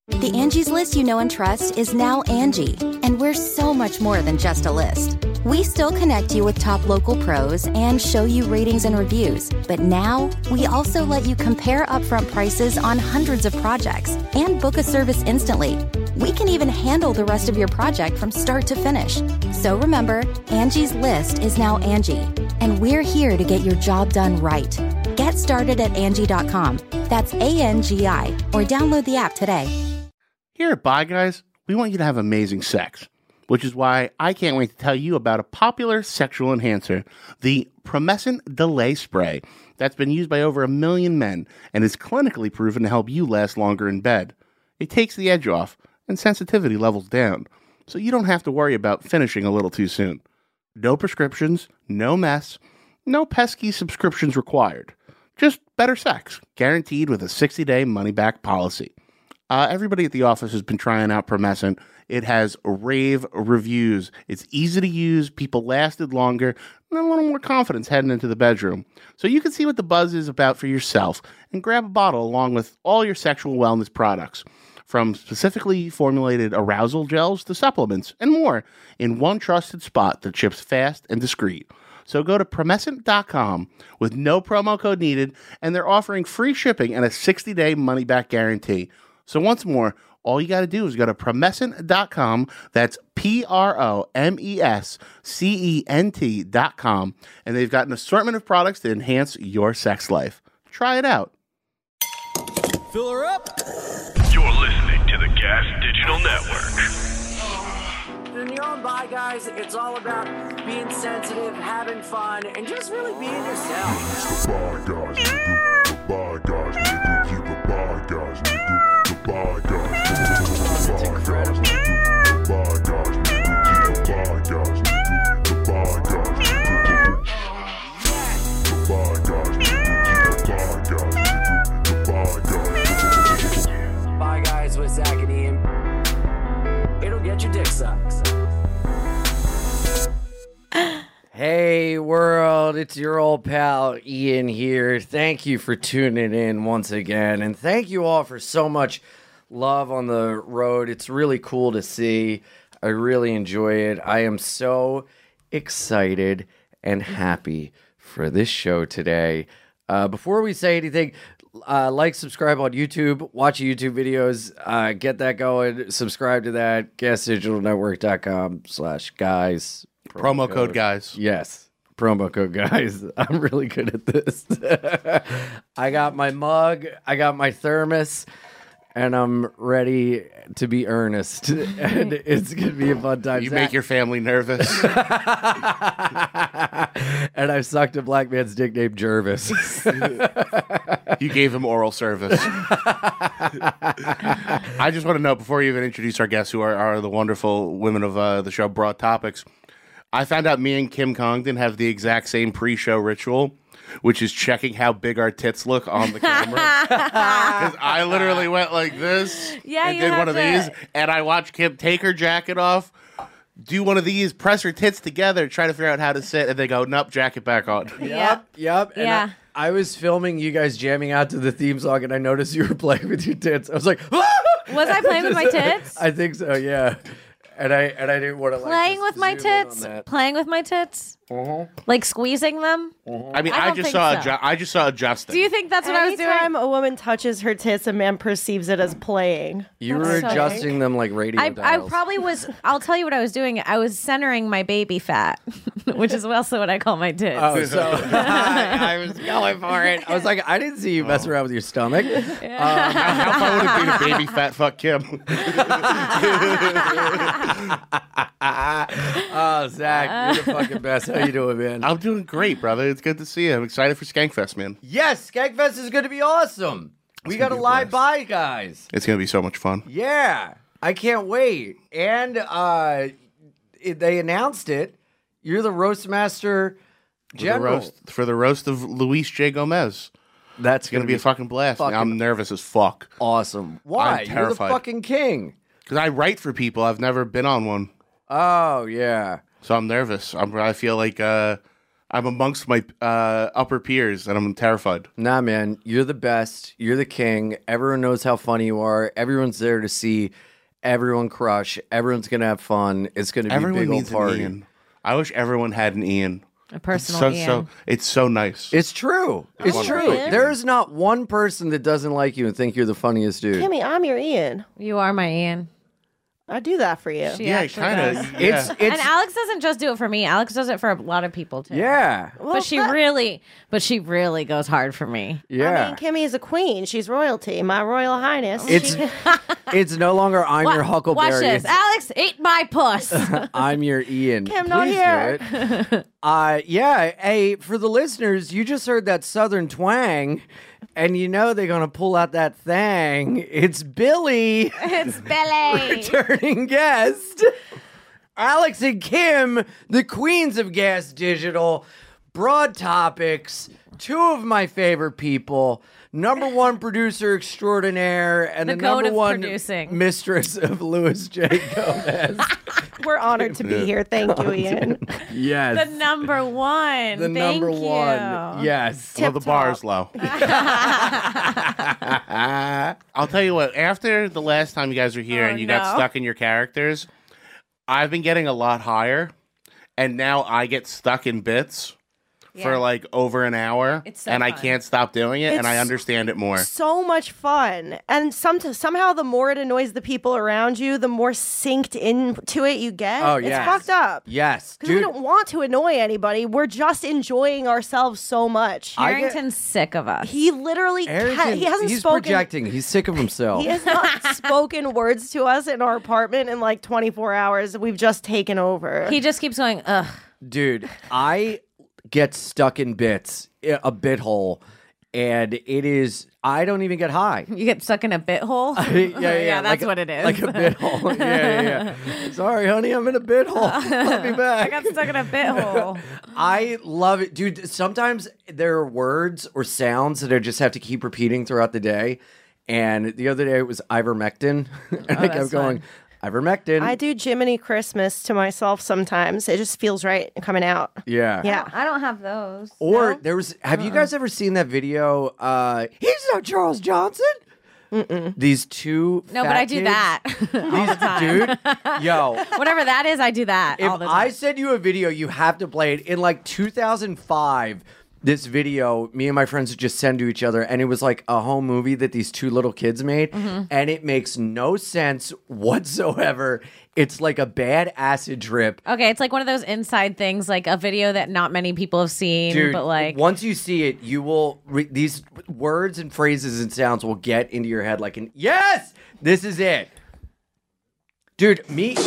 The Angie's List you know and trust is now Angie, and we're so much more than just a list. We still connect you with top local pros and show you ratings and reviews, but now we also let you compare upfront prices on hundreds of projects and book a service instantly. We can even handle the rest of your project from start to finish. So remember, Angie's List is now Angie, and we're here to get your job done right. Get started at Angie.com. That's ANGI, or download the app today. Here at Bye Guys, we want you to have amazing sex, which is why I can't wait to tell you about a popular sexual enhancer, the Promescent Delay Spray, that's been used by over 1 million men and is clinically proven to help you last longer in bed. It takes the edge off and sensitivity levels down, so you don't have to worry about finishing a little too soon. No prescriptions, no mess, no pesky subscriptions required. Just better sex, guaranteed with a 60-day money-back policy. Everybody at the office has been trying out Promescent. It has rave reviews. It's easy to use. People lasted longer and a little more confidence heading into the bedroom. So you can see what the buzz is about for yourself and grab a bottle along with all your sexual wellness products, from specifically formulated arousal gels to supplements and more, in one trusted spot that ships fast and discreet. So go to Promescent.com with no promo code needed, and they're offering free shipping and a 60-day money-back guarantee. So once more, all you got to do is go to Promescent.com. That's Promescent.com. And they've got an assortment of products to enhance your sex life. Try it out. Fill her up. You're listening to the Gas Digital Network. And you're on Bye Guys, it's all about being sensitive, having fun, and just really being yourself. The Bye Guys, nigga. The Bye Guys, nigga. You the Bye Guys, nigga. The Bye Guys, nigga. The Bye Guys, nigga. The Bye Guys, nigga. You the Bye Guys, nigga. The Bye Guys, nigga. The Bye Guys, nigga. You the Bye Guys, nigga. The Bye Guys, nigga. Bye Guys with Zach and Ian. It'll get your dick sucked. Hey world, it's your old pal Ian here. Thank you for tuning in once again, and thank you all for so much love on the road. It's really cool to see. I really enjoy it. I am so excited and happy for this show today. Before we say anything, like, subscribe on YouTube, watch YouTube videos, get that going, subscribe to that, gasdigitalnetwork.com/guys. Promo code guys. Yes, promo code guys. I'm really good at this. I got my mug, I got my thermos, and I'm ready to be earnest. And it's going to be a fun time. You make your family nervous. And I've sucked a black man's dick named Jervis. You gave him oral service. I just want to note, before you even introduce our guests, who are the wonderful women of the show, Broad Topics, I found out me and Kim Congdon have the exact same pre-show ritual, which is checking how big our tits look on the camera. Because I literally went like this and did one of these, and I watched Kim take her jacket off, do one of these, press her tits together, try to figure out how to sit, and they go, nope, jacket back on. Yep. And Yeah. I was filming you guys jamming out to the theme song, and I noticed you were playing with your tits. I was like, Was I playing with my tits? I think so, yeah. And I didn't want to Playing with my tits? Playing with my tits? Like squeezing them? I mean, I I don't just think saw so. I just saw adjusting. Do you think that's what I was doing? Anytime a woman touches her tits, a man perceives it as playing. You were so adjusting them like radio I dials. probably was. I'll tell you what I was doing. I was centering my baby fat, which is also what I call my tits. Oh, so I was going for it. I was like, I didn't see you mess around with your stomach. How fun would it be to baby fat fuck Kim? Oh, Zach, you're the fucking best. How you doing, man? I'm doing great, brother. It's good to see you. I'm excited for Skankfest, man. Yes, Skankfest is going to be awesome. We got a gonna be a live blast. Bye Guys. It's going to be so much fun. Yeah, I can't wait. And they announced it. You're the roast master general. For the roast of Luis J. Gomez. That's It's going to be a fucking blast. I'm nervous as fuck. awesome. Why? I'm You're terrified. the fucking king. Because I write for people. I've never been on one. Oh, yeah. So I'm nervous. I feel like I'm amongst my upper peers, and I'm terrified. Nah, man, you're the best. You're the king. Everyone knows how funny you are. Everyone's there to see everyone crush. Everyone's gonna have fun. It's gonna be Everyone a big old needs an party. Ian. I wish everyone had an Ian. A personal Ian. It's so nice. It's true. It's wonderful. true. Ian. There is not one person that doesn't like you and think you're the funniest dude. Kimmy, I'm your Ian. You are my Ian. I do that for you. She yeah, actually kind does. of. It's And Alex doesn't just do it for me. Alex does it for a lot of people too. yeah. But she really goes hard for me. Yeah. I mean, Kimmy is a queen. She's royalty. My royal highness. It's no longer I'm your Huckleberry. Watch this. It's Alex ate my puss. I'm your Ian. Kim, not Please here. do it. Yeah. Hey, for the listeners, you just heard that Southern twang, and you know they're gonna pull out that thing. It's Billy, It's Billy. returning guest. Alex and Kim, the queens of Gas Digital. Broad topics. Two of my favorite people. Number one producer extraordinaire and The the, goat number of one producing. mistress of Louis J. Gomez. We're honored to be here. Thank you, Ian. Yes. The number one. The Thank number you. one. Yes. Well, the bar's low. I'll tell you what, after the last time you guys were here Oh, and you got no. stuck in your characters, I've been getting a lot higher, and now I get stuck in bits for Yeah. like over an hour, It's so and I fun. can't stop doing it, and I It's understand it more. So much fun. And somehow the more it annoys the people around you, the more synced into it you get. Oh, It's yes. fucked up. Yes. Because we Dude, don't want to annoy anybody. We're just enjoying ourselves so much. Harrington's sick of us. He literally Harrington, he hasn't he's spoken. projecting. He's sick of himself. He has not spoken words to us in our apartment in like 24 hours. We've just taken over. He just keeps going, ugh. Dude, I get stuck in bits, a bit hole, and it is, I don't even get high. You get stuck in a bit hole? Yeah, that's like what it is. Like a bit hole. Yeah. Sorry, honey, I'm in a bit hole. I'll be I back. got stuck in a bit hole. I love it. Dude, sometimes there are words or sounds that I just have to keep repeating throughout the day. And the other day it was ivermectin. And I kept that's going, fun. ivermectin. I do Jiminy Christmas to myself sometimes. It just feels right coming out. Yeah. Yeah. I don't have those. Or there was, have you guys ever seen that video? He's not Charles Johnson. These two. No, but fat I do kids- that all the time. Dude, yo, Whatever that is, I do that if all the time. I send you a video, you have to play it. In like 2005, this video, me and my friends would just send to each other, and it was like a home movie that these two little kids made, and it makes no sense whatsoever. It's like a bad acid trip. Okay, it's like one of those inside things, like a video that not many people have seen, Dude, but like once you see it, you will these words and phrases and sounds will get into your head like an yes, this is it. Dude, me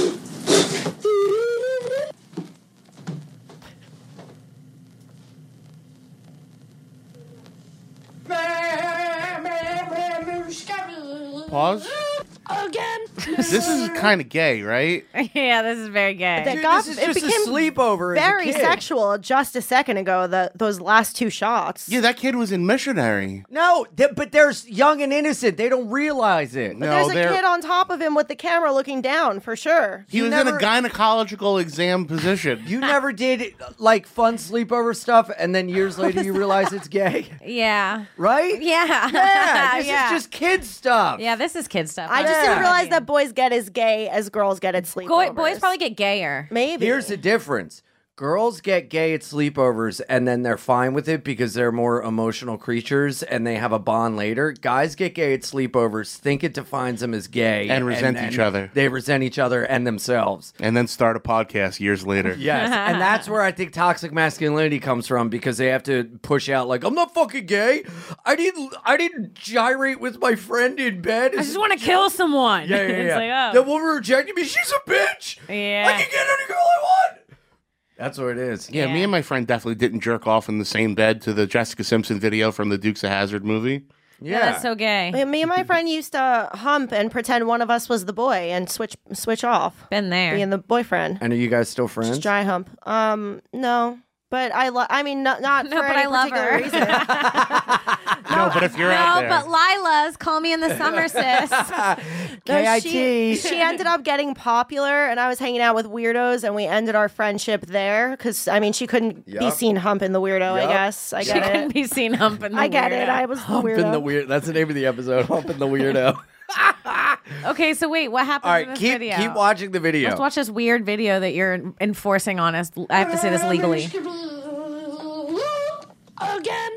Pause. Again. This is kind of gay, right? yeah, this is very gay. That Dude, got- this is it just a became sleepover as a Very kid. sexual just a second ago, those last two shots. Yeah, that kid was in Missionary. No, but they're young and innocent. They don't realize it. But No, there's a they're- kid on top of him with the camera looking down, for sure. He You was never- in a gynecological exam position. You never did like fun sleepover stuff, and then years later you realize it's gay, yeah. right? Yeah. Yeah, this Yeah. is just kid stuff. Yeah, this is kid stuff. I just Yeah. didn't realize that boys get as gay as girls get at sleepovers. Boys probably get gayer. Maybe. Here's the difference. Girls get gay at sleepovers and then they're fine with it because they're more emotional creatures and they have a bond later. Guys get gay at sleepovers, think it defines them as gay. And resent then each other. They resent each other and themselves. And then start a podcast years later. Yes. And that's where I think toxic masculinity comes from because they have to push out like, I'm not fucking gay. I didn't gyrate with my friend in bed. I just want to kill someone. Yeah. It's like, oh. The woman rejected me. She's a bitch. Yeah. I can get any girl I want. That's what it is. Yeah, me and my friend definitely didn't jerk off in the same bed to the Jessica Simpson video from the Dukes of Hazzard movie. Yeah, that's so gay. Me and my friend used to hump and pretend one of us was the boy and switch off. Been there. Being the boyfriend. And are you guys still friends? Just dry hump. No. But I mean, not No, for but any I love particular her. reason. No, but if you're out No, there, but Lila's Call Me in the Summer, sis. No, KIT. she ended up getting popular, and I was hanging out with weirdos, and we ended our friendship there because I mean she couldn't be Yup. seen humping the weirdo. I Yup. guess I She get couldn't it. be seen humping the I get it. weirdo. I was the Humping weirdo. the weird. That's the name of the episode. Humping the weirdo. Okay, so wait, what happens All in right, this keep video? watching the video. Let's watch this weird video that you're enforcing on us. I have to say this legally. Again.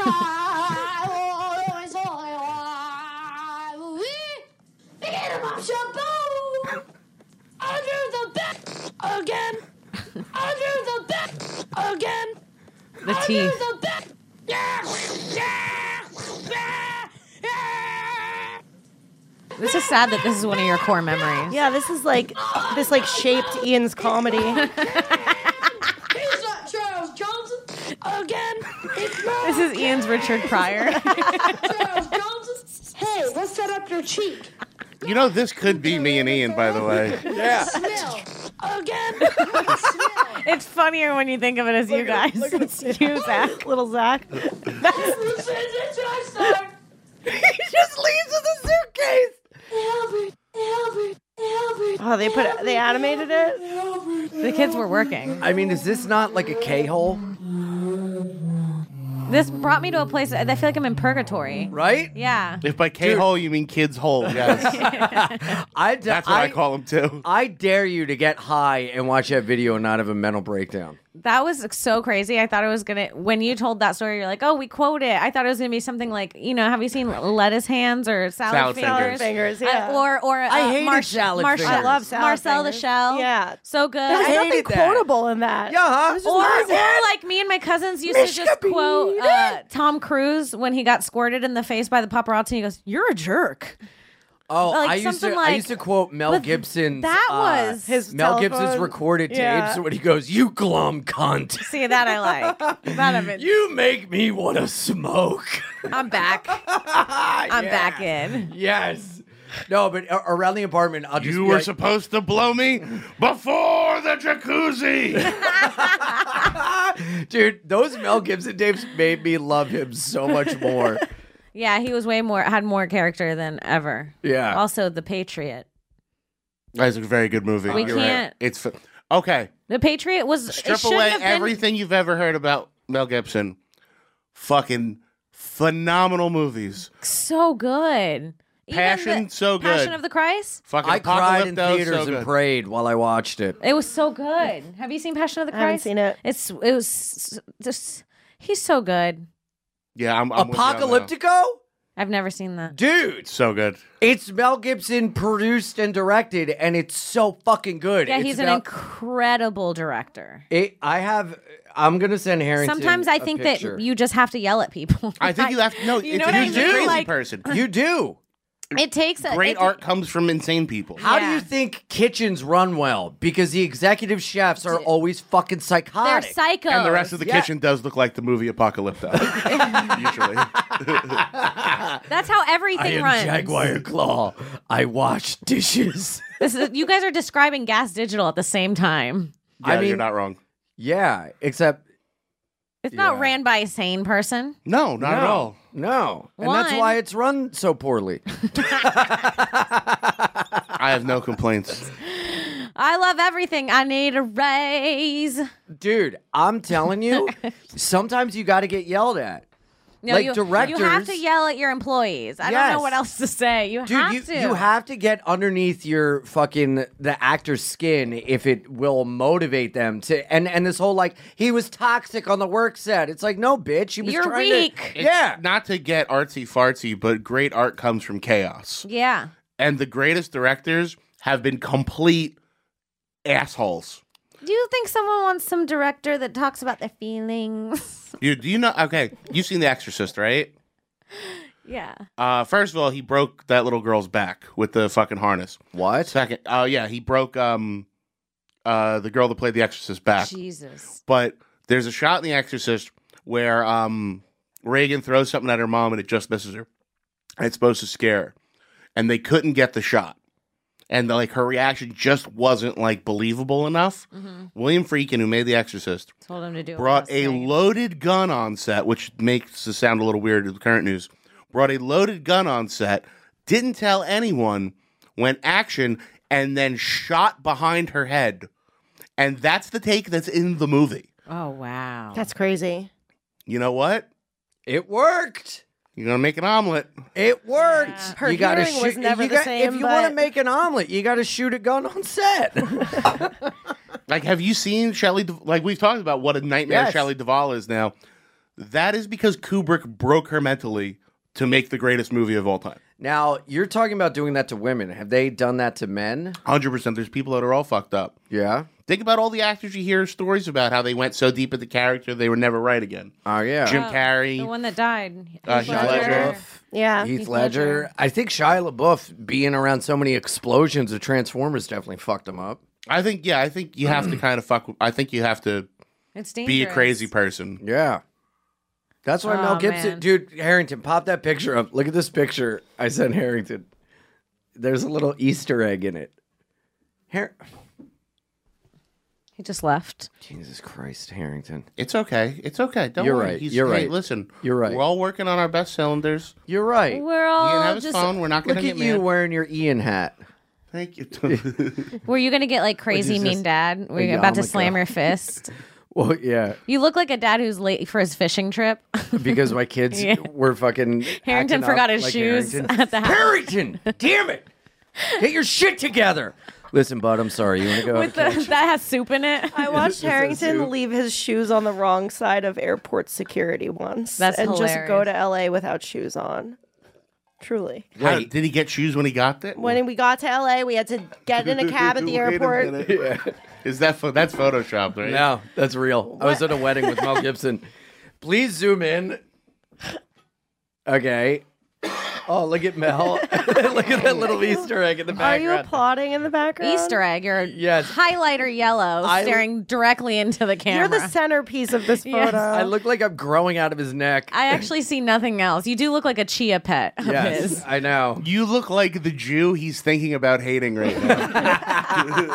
Get him off shampoo. Under the bed again. Under the bed again. The Under teeth. the bed. This is sad that this is one of your core memories. Yeah, this shaped Ian's comedy. He's not Charles Johnson again. It's not This is Ian's Richard Pryor. Charles Johnson. Hey, let's set up your cheek. you know, this could be me and Ian, by the way. yeah. Smell again. It's funnier when you think of it as you guys. It's you, Zach. Little Zach. He just leaves with a suitcase. Oh, they animated it. The kids were working. I mean, is this not like a K-hole? This brought me to a place. I feel like I'm in purgatory. Right? Yeah. If by K-hole you mean kids hole, yes. That's what I call them too. I dare you to get high and watch that video and not have a mental breakdown. That was so crazy. I thought it was going to, when you told that story, you're like, oh, we quote it. I thought it was going to be something like, have you seen lettuce hands or salad fingers? Fingers, yeah. Or I hated salad fingers. I love salad Marcel the fingers. Shell. Yeah. So good. There's nothing hated that. quotable in that. Yeah, huh? Or like me and my cousins used to just quote Tom Cruise when he got squirted in the face by the paparazzi. And he goes, "You're a jerk." Oh, Like I used something to like- quote Mel But Gibson's. that was his Mel telephone. Gibson's recorded Yeah. tapes when he goes, "You glum cunt. See, that I like. That of it. You make me want to smoke." I'm back. I'm back in. Yes. No, but around the apartment, I'll just You be were like, supposed to blow me before the jacuzzi. dude, those Mel Gibson tapes made me love him so much more. Yeah, he was had more character than ever. Yeah. Also, The Patriot. That's a very good movie. We You're right. can't- It's okay. The Patriot was Strip away everything you've ever heard about Mel Gibson. Fucking phenomenal movies. So good. Even Passion, so good. Passion of the Christ. Fucking I cried in Apocalypto, theaters so and good. prayed while I watched it. It was so good. Have you seen Passion of the I haven't Christ? seen it. It was just. He's so good. Yeah, I'm with you on that. Apocalyptico? I've never seen that. Dude, So good. it's Mel Gibson produced and directed, and it's so fucking good. Yeah, It's he's an about- incredible director. I'm going to send Harrington Sometimes I a think picture. that you just have to yell at people. I think you have to know. You know if what I you're mean? a crazy Like- person. You do. It takes Great art comes from insane people. How do Yeah. you think kitchens run well? Because the executive chefs are always fucking They're psychotic. psychos. And the rest of the Yeah. kitchen does look like the movie Apocalypto. Usually. That's how I everything am runs. Jaguar Claw. I wash dishes. You guys are describing Gas Digital at the same time. Yeah, I mean- you're not wrong. Yeah, except It's not Yeah. ran by a sane person. No, not at all. No. And that's One- why it's run so poorly. I have no complaints. I love everything. I need a raise. Dude, I'm telling you, sometimes you got to get yelled at. No, Like you have directors- to yell at your employees. I don't Yes. know what else to say. You Dude, have to. you have to get underneath your fucking the actor's skin if it will motivate them to and this whole like he was toxic on the work set. It's like no bitch, he was You're trying weak. to Yeah. Not to get artsy fartsy, but great art comes from chaos. Yeah. And the greatest directors have been complete assholes. Do you think someone wants some director that talks about their feelings? Do you know? Okay, you've seen The Exorcist, right? Yeah. First of all, he broke that little girl's back with the fucking harness. What? Second, yeah, he broke the girl that played the Exorcist back. Jesus. But there's a shot in The Exorcist where Reagan throws something at her mom and it just misses her. And it's supposed to scare her. And they couldn't get the shot. and like her reaction just wasn't like believable enough. William Friedkin, who made The Exorcist, Told him to do it. brought without a saying it. loaded gun on set, which makes it sound a little weird in the current news. Brought a loaded gun on set, didn't tell anyone, went action, and then shot behind her head. And that's the take that's in the movie. Oh wow. That's crazy. You know what? It worked. You're going to make an omelet. It worked. Yeah. Her You gotta hearing was shoot- never you the got- same, If you want to but- make an omelet, you got to shoot a gun on set. Like, have you seen Shelley? Like, we've talked about what a nightmare Yes. Shelley Duvall is now. That is because Kubrick broke her mentally to make the greatest movie of all time. Now, you're talking about doing that to women. Have they done that to men? 100%. There's people that are all fucked up. Yeah. Think about all the actors you hear stories about how they went so deep into character they were never right again. Oh, yeah. Jim Oh, Carrey. the one that died. Heath Ledger. Yeah. Heath Ledger. I think Shia LaBeouf being around so many explosions of Transformers definitely fucked him up. I think you have to kind of fuck with, I think you have to It's dangerous. be a crazy person. Yeah. That's why Mel Oh, Gibson, man. dude, Harrington, pop that picture up. Look at this picture I sent Harrington. There's a little Easter egg in it. He just left. Jesus Christ, Harrington. It's okay. It's okay. Don't You're worry. right. He's, You're hey, right. listen. You're right. We're all working on our best cylinders. You're right. We're He all can have his just. phone. We're not going Look to at get you mad. wearing your Ian hat. Thank you. Were you gonna get like crazy is mean this? dad? Were A you about to yarmulke. slam your fist? Well, yeah, You look like a dad who's late for his fishing trip. because my kids Yeah. were fucking. Harrington acting forgot up his like shoes Harrington. at the house. Harrington, damn it! Get your shit together. Listen, bud, I'm sorry. You want to go? With the, that has soup in it. I watched Is that Harrington soup? leave his shoes on the wrong side of airport security once. That's and just go hilarious. to LA without shoes on. Truly. How, did he get shoes when he got there? When we got to LA, we had to get in a cab at the Wait a airport. minute. Is that that's photoshopped, right? No, that's real. I was at a wedding with Mel Gibson. Please zoom in. Okay. Oh, look at Mel. Look at that little Easter egg in the Are background. you applauding in the background? Easter egg. You're Yes. highlighter yellow, I- staring directly into the camera. You're the centerpiece of this photo. Yes. I look like I'm growing out of his neck. I actually see nothing else. You do look like a chia pet of Yes, his. I know. You look like the Jew he's thinking about hating right now.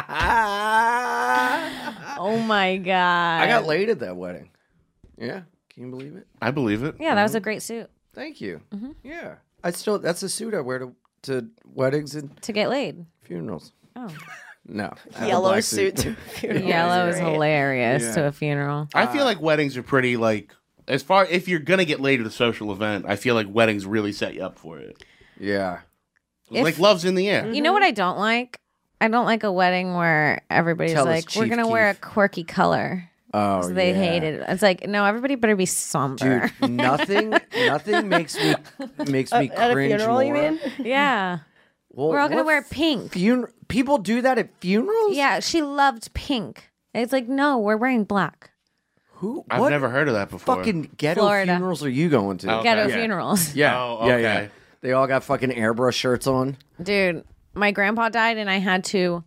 Oh my god. I got laid at that wedding. Yeah, can you believe it? I believe it. Yeah, that was a great suit Thank you. Mm-hmm. Yeah, that's a suit I wear to weddings and to get laid. funerals. Oh, No, I have a Yellow black suit. to a funeral. yellow is Great. hilarious Yeah. to a funeral. I feel like weddings are pretty like as far if you're gonna get laid at a social event, I feel like weddings really set you up for it. Yeah. If- like love's in the air. You know what I don't like? I don't like a wedding where everybody's Tell us, like, "We're Chief gonna wear a Keef." quirky color." Oh, 'Cause they yeah. hate it. It's like, no, everybody better be somber. Dude, nothing makes me cringe At a funeral, more. you mean? Yeah, Well, we're all gonna what wear pink. People do that at funerals? Yeah, she loved pink. It's like, no, we're wearing black. Who? I've what never heard of that before. fucking ghetto Florida. funerals are you going to? Oh, Ghetto Yeah. funerals. Yeah. Oh, yeah, okay. yeah. They all got fucking airbrush shirts on. Dude, my grandpa died and I had to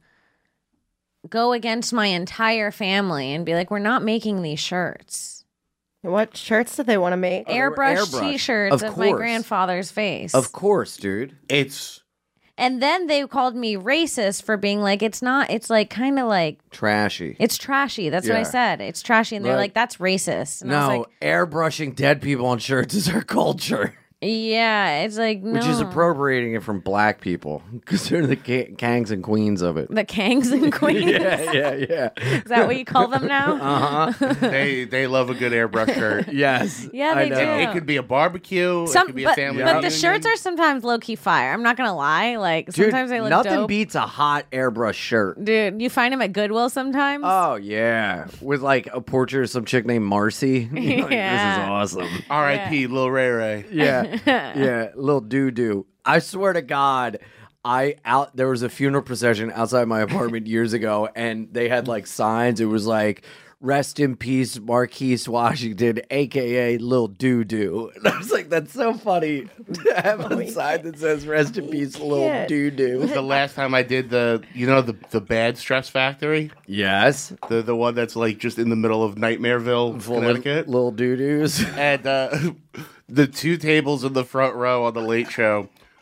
go against my entire family and be like, we're not making these shirts. What shirts did they want to make? they were Airbrush airbrush. t-shirts Of of my course. grandfather's face. Of course, dude. It's And then they called me racist for being like, it's not, it's like kind of like, Trashy. it's trashy. That's what I Yeah. said. It's trashy. And they're Right. like, that's racist. And I was No, like, airbrushing dead people on shirts is our culture. yeah, it's like, no. Which is appropriating it from black people because they're the kangs and queens of it. The Kangs and Queens. yeah. Is that what you call them now? Uh-huh. they love a good airbrush shirt. Yes. Yeah, I they know. do. It could be a barbecue. it could be a family but the reunion. shirts are sometimes low key fire. I'm not gonna lie. Like Dude, sometimes they look nothing dope. beats a hot airbrush shirt. Dude, you find them at Goodwill sometimes. Oh yeah, with like a portrait of some chick named Marcy. You're like, Yeah. This is awesome. R.I.P. Lil Ray Ray. Yeah, yeah, little doo doo. I swear to God, there was a funeral procession outside my apartment years ago, and they had like signs. It was like, "Rest in peace, Marquise Washington, aka Lil Doo Doo." And I was like, that's so funny to have a sign that says "Rest in peace, Lil can't. Doo Doo." The last time I did the bad Stress Factory, Yes, the one that's like just in the middle of Nightmareville, full of Connecticut, Lil Doo Doos. and the two tables in the front row on the Late Show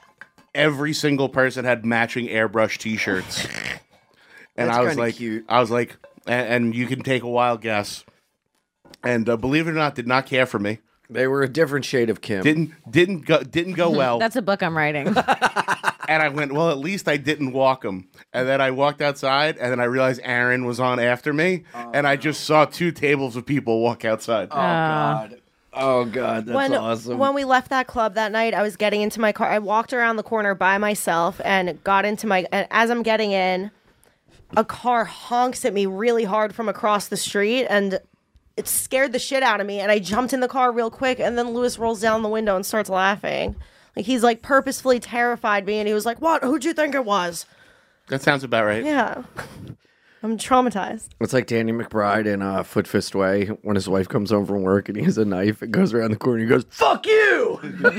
every single person had matching airbrush T-shirts, and That's I was kinda like, cute. and you can take a wild guess. And believe it or not, did not care for me. They were a different shade of Kim. Didn't go well. That's a book I'm writing. And I went, well, at least I didn't walk him. And then I walked outside, and then I realized Aaron was on after me, and I just saw 2 tables of people walk outside. Oh God, that's awesome. When we left that club that night, I was getting into my car. I walked around the corner by myself and got into my. And as I'm getting in, a car honks at me really hard from across the street, and it scared the shit out of me. And I jumped in the car real quick, and then Lewis rolls down the window and starts laughing. Like he's like purposefully terrified me, and he was like, "What? Who'd you think it was?" That sounds about right. Yeah. I'm traumatized. It's like Danny McBride in Foot Fist Way when his wife comes home from work and he has a knife and goes around the corner and he goes, "Fuck you!"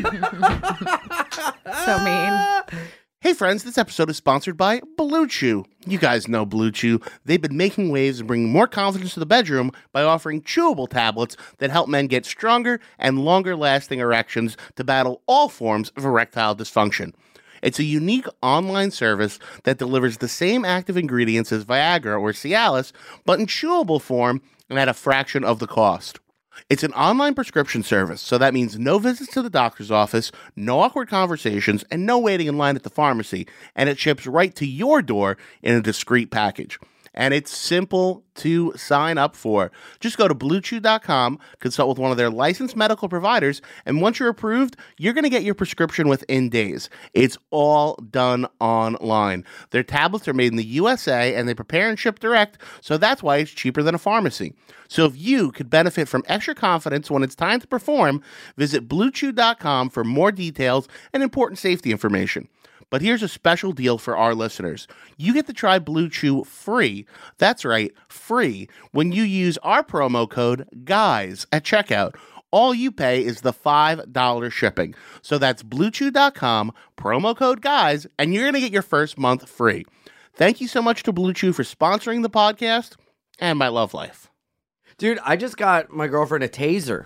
So mean. Hey friends, this episode is sponsored by Blue Chew. You guys know Blue Chew. They've been making waves and bringing more confidence to the bedroom by offering chewable tablets that help men get stronger and longer-lasting erections to battle all forms of erectile dysfunction. It's a unique online service that delivers the same active ingredients as Viagra or Cialis, but in chewable form and at a fraction of the cost. It's an online prescription service, so that means no visits to the doctor's office, no awkward conversations, and no waiting in line at the pharmacy, and it ships right to your door in a discreet package. And it's simple to sign up for. Just go to BlueChew.com, consult with one of their licensed medical providers, and once you're approved, you're going to get your prescription within days. It's all done online. Their tablets are made in the USA, and they prepare and ship direct, so that's why it's cheaper than a pharmacy. So if you could benefit from extra confidence when it's time to perform, visit BlueChew.com for more details and important safety information. But here's a special deal for our listeners. You get to try Blue Chew free. That's right, free, when you use our promo code GUYS at checkout. All you pay is the $5 shipping. So that's BlueChew.com, promo code GUYS, and you're going to get your first month free. Thank you so much to Blue Chew for sponsoring the podcast and my love life. Dude, I just got my girlfriend a taser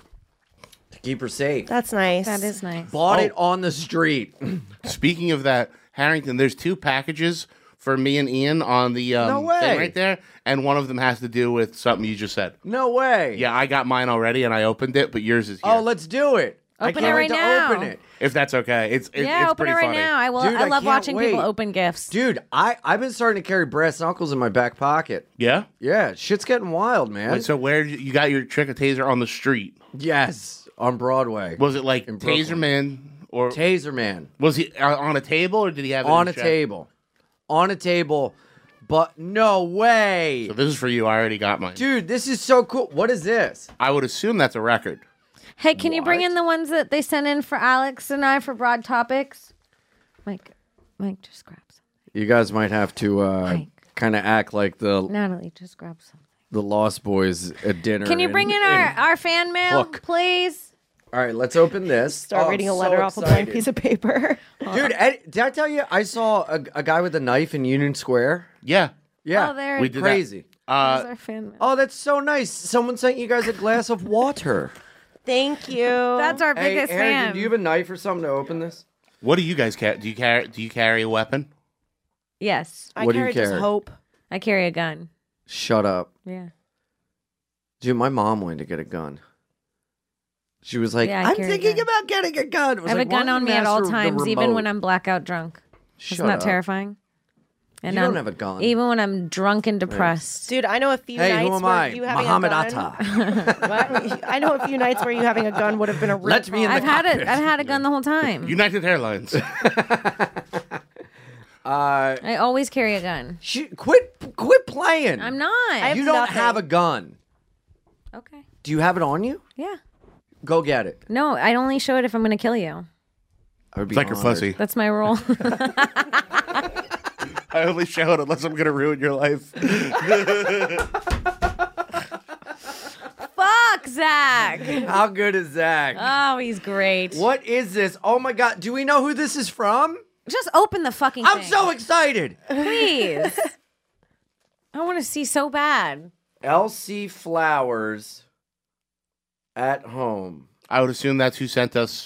to keep her safe. That's nice. That is nice. Bought it on the street. Speaking of that, Harrington, there's 2 packages for me and Ian on the No way. thing right there, and one of them has to do with something you just said. No way. Yeah, I got mine already, and I opened it, but yours is here. Oh, let's do it. I Open can't it wait right to now. open it. If that's okay. It's Yeah, open pretty it right funny. now. Dude, I love can't watching people wait. open gifts. Dude, I've been starting to carry brass knuckles in my back pocket. Yeah? Yeah, shit's getting wild, man. Wait, so where you got your trick of taser on the street? Yes, on Broadway. Was it like In Brooklyn. Taser Man? Or Taser Man. was he on a table, or did he have it On in a check? table. On a table. But no way. So this is for you. I already got mine. Dude, this is so cool. What is this? I would assume that's a record. Hey, can you bring What? in the ones that they sent in for Alex and I for Broad Topics? Mike, just grab some. You guys might have to Mike. kind of act like Natalie, just grab something. the Lost Boys at dinner. Can you bring in our fan mail, Hook. please? All right, let's open this. Start Oh, reading I'm a letter so off a blank excited. piece of paper. Dude, did I tell you I saw a guy with a knife in Union Square? Yeah. Yeah. Oh, there We it did Crazy. that. There's our fan mail. Oh, that's so nice. Someone sent you guys a glass of water. Thank you. That's our Hey, biggest Harrington, fan. do you have a knife or something to open this? What do you guys carry? Do you carry a weapon? Yes, I What do you carry just carry? hope. I carry a gun. Shut up. Yeah. Dude, my mom wanted to get a gun. She was like, Yeah, I I'm carry a thinking gun. about getting a gun. I have a gun on me at all times, even when I'm blackout drunk. Shut Isn't that up. terrifying? And You don't have a gun. Even when I'm drunk and depressed. Dude, I know a few Hey, nights who am where I? you having Muhammad a gun. Atta. What? I know a few nights where you having a gun would have been a real Let me in the I've had cockpit. I've had a gun the whole time. United Airlines. I always carry a gun. Quit playing. I'm not. You don't nothing. have a gun. Okay. Do you have it on you? Yeah. Go get it. No, I only show it if I'm going to kill you. I would be It's like your honored. fuzzy. That's my rule. I only show it unless I'm going to ruin your life. Fuck, Zach. How good is Zach? Oh, he's great. What is this? Oh my god. Do we know who this is from? Just open the fucking I'm thing. so excited. Please. I want to see so bad. Elsie Flowers at home. I would assume that's who sent us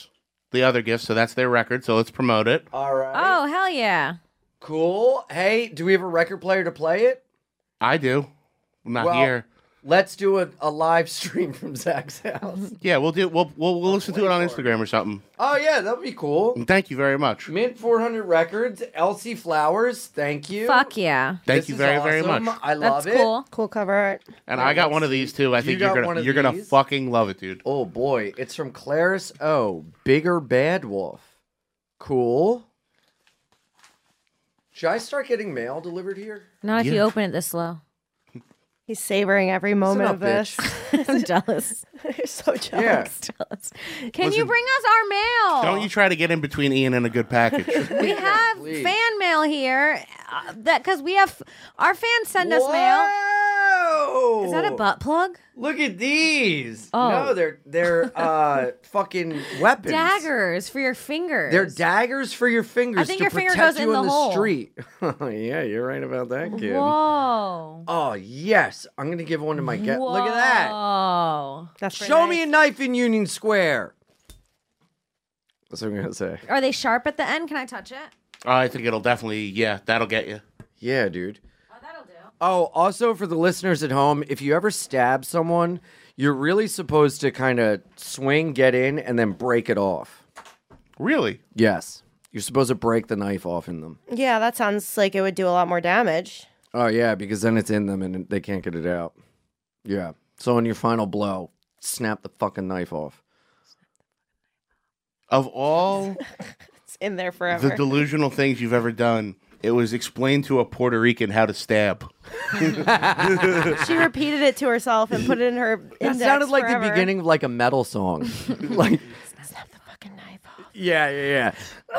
the other gift, so that's their record. So let's promote it. All right. Oh, hell yeah. Cool. Hey, do we have a record player to play it? I do. I'm not Well, here. Let's do a live stream from Zach's house. Yeah, we'll listen to it on Instagram or something. Oh yeah, that'd be cool. And thank you very much. Mint 400 Records, Elsie Flowers. Thank you. Fuck yeah. Thank This you is very, very awesome. much. I love That's it. cool. Cool cover art. And I got one of these too. I think got you're one of gonna these? fucking love it, dude. Oh boy, it's from Claris O. Bigger Bad Wolf. Cool. Should I start getting mail delivered here? Not if you Yeah. open it this slow. He's savoring every moment up, of this. I'm jealous. You're so jealous. Yeah. Jealous. Can you Listen, bring us our mail? Don't you try to get in between Ian and a good package. We have please. fan mail here. That because we have our fans send us mail. Whoa! Is that a butt plug? Look at these. Oh. No, they're fucking weapons. Daggers for your fingers. They're daggers for your fingers I think to your finger protect goes you in in the the hole. street. Yeah, you're right about that, kid. Whoa. Oh, yes. I'm going to give one to my guest. Look at that. Oh. That's pretty Show nice. me a knife in Union Square. That's what I'm going to say. Are they sharp at the end? Can I touch it? I think it'll definitely, that'll get you. Yeah, dude. Oh, that'll do. Oh, also for the listeners at home, if you ever stab someone, you're really supposed to kind of swing, get in, and then break it off. Really? Yes. You're supposed to break the knife off in them. Yeah, that sounds like it would do a lot more damage. Oh, yeah, because then it's in them and they can't get it out. Yeah. So on your final blow, snap the fucking knife off. Of all It's in there forever. the delusional things you've ever done, it was explain to a Puerto Rican how to stab. She repeated it to herself and put it in her That index sounded like forever. the beginning of like a metal song. Like, Snap the fucking knife off. yeah.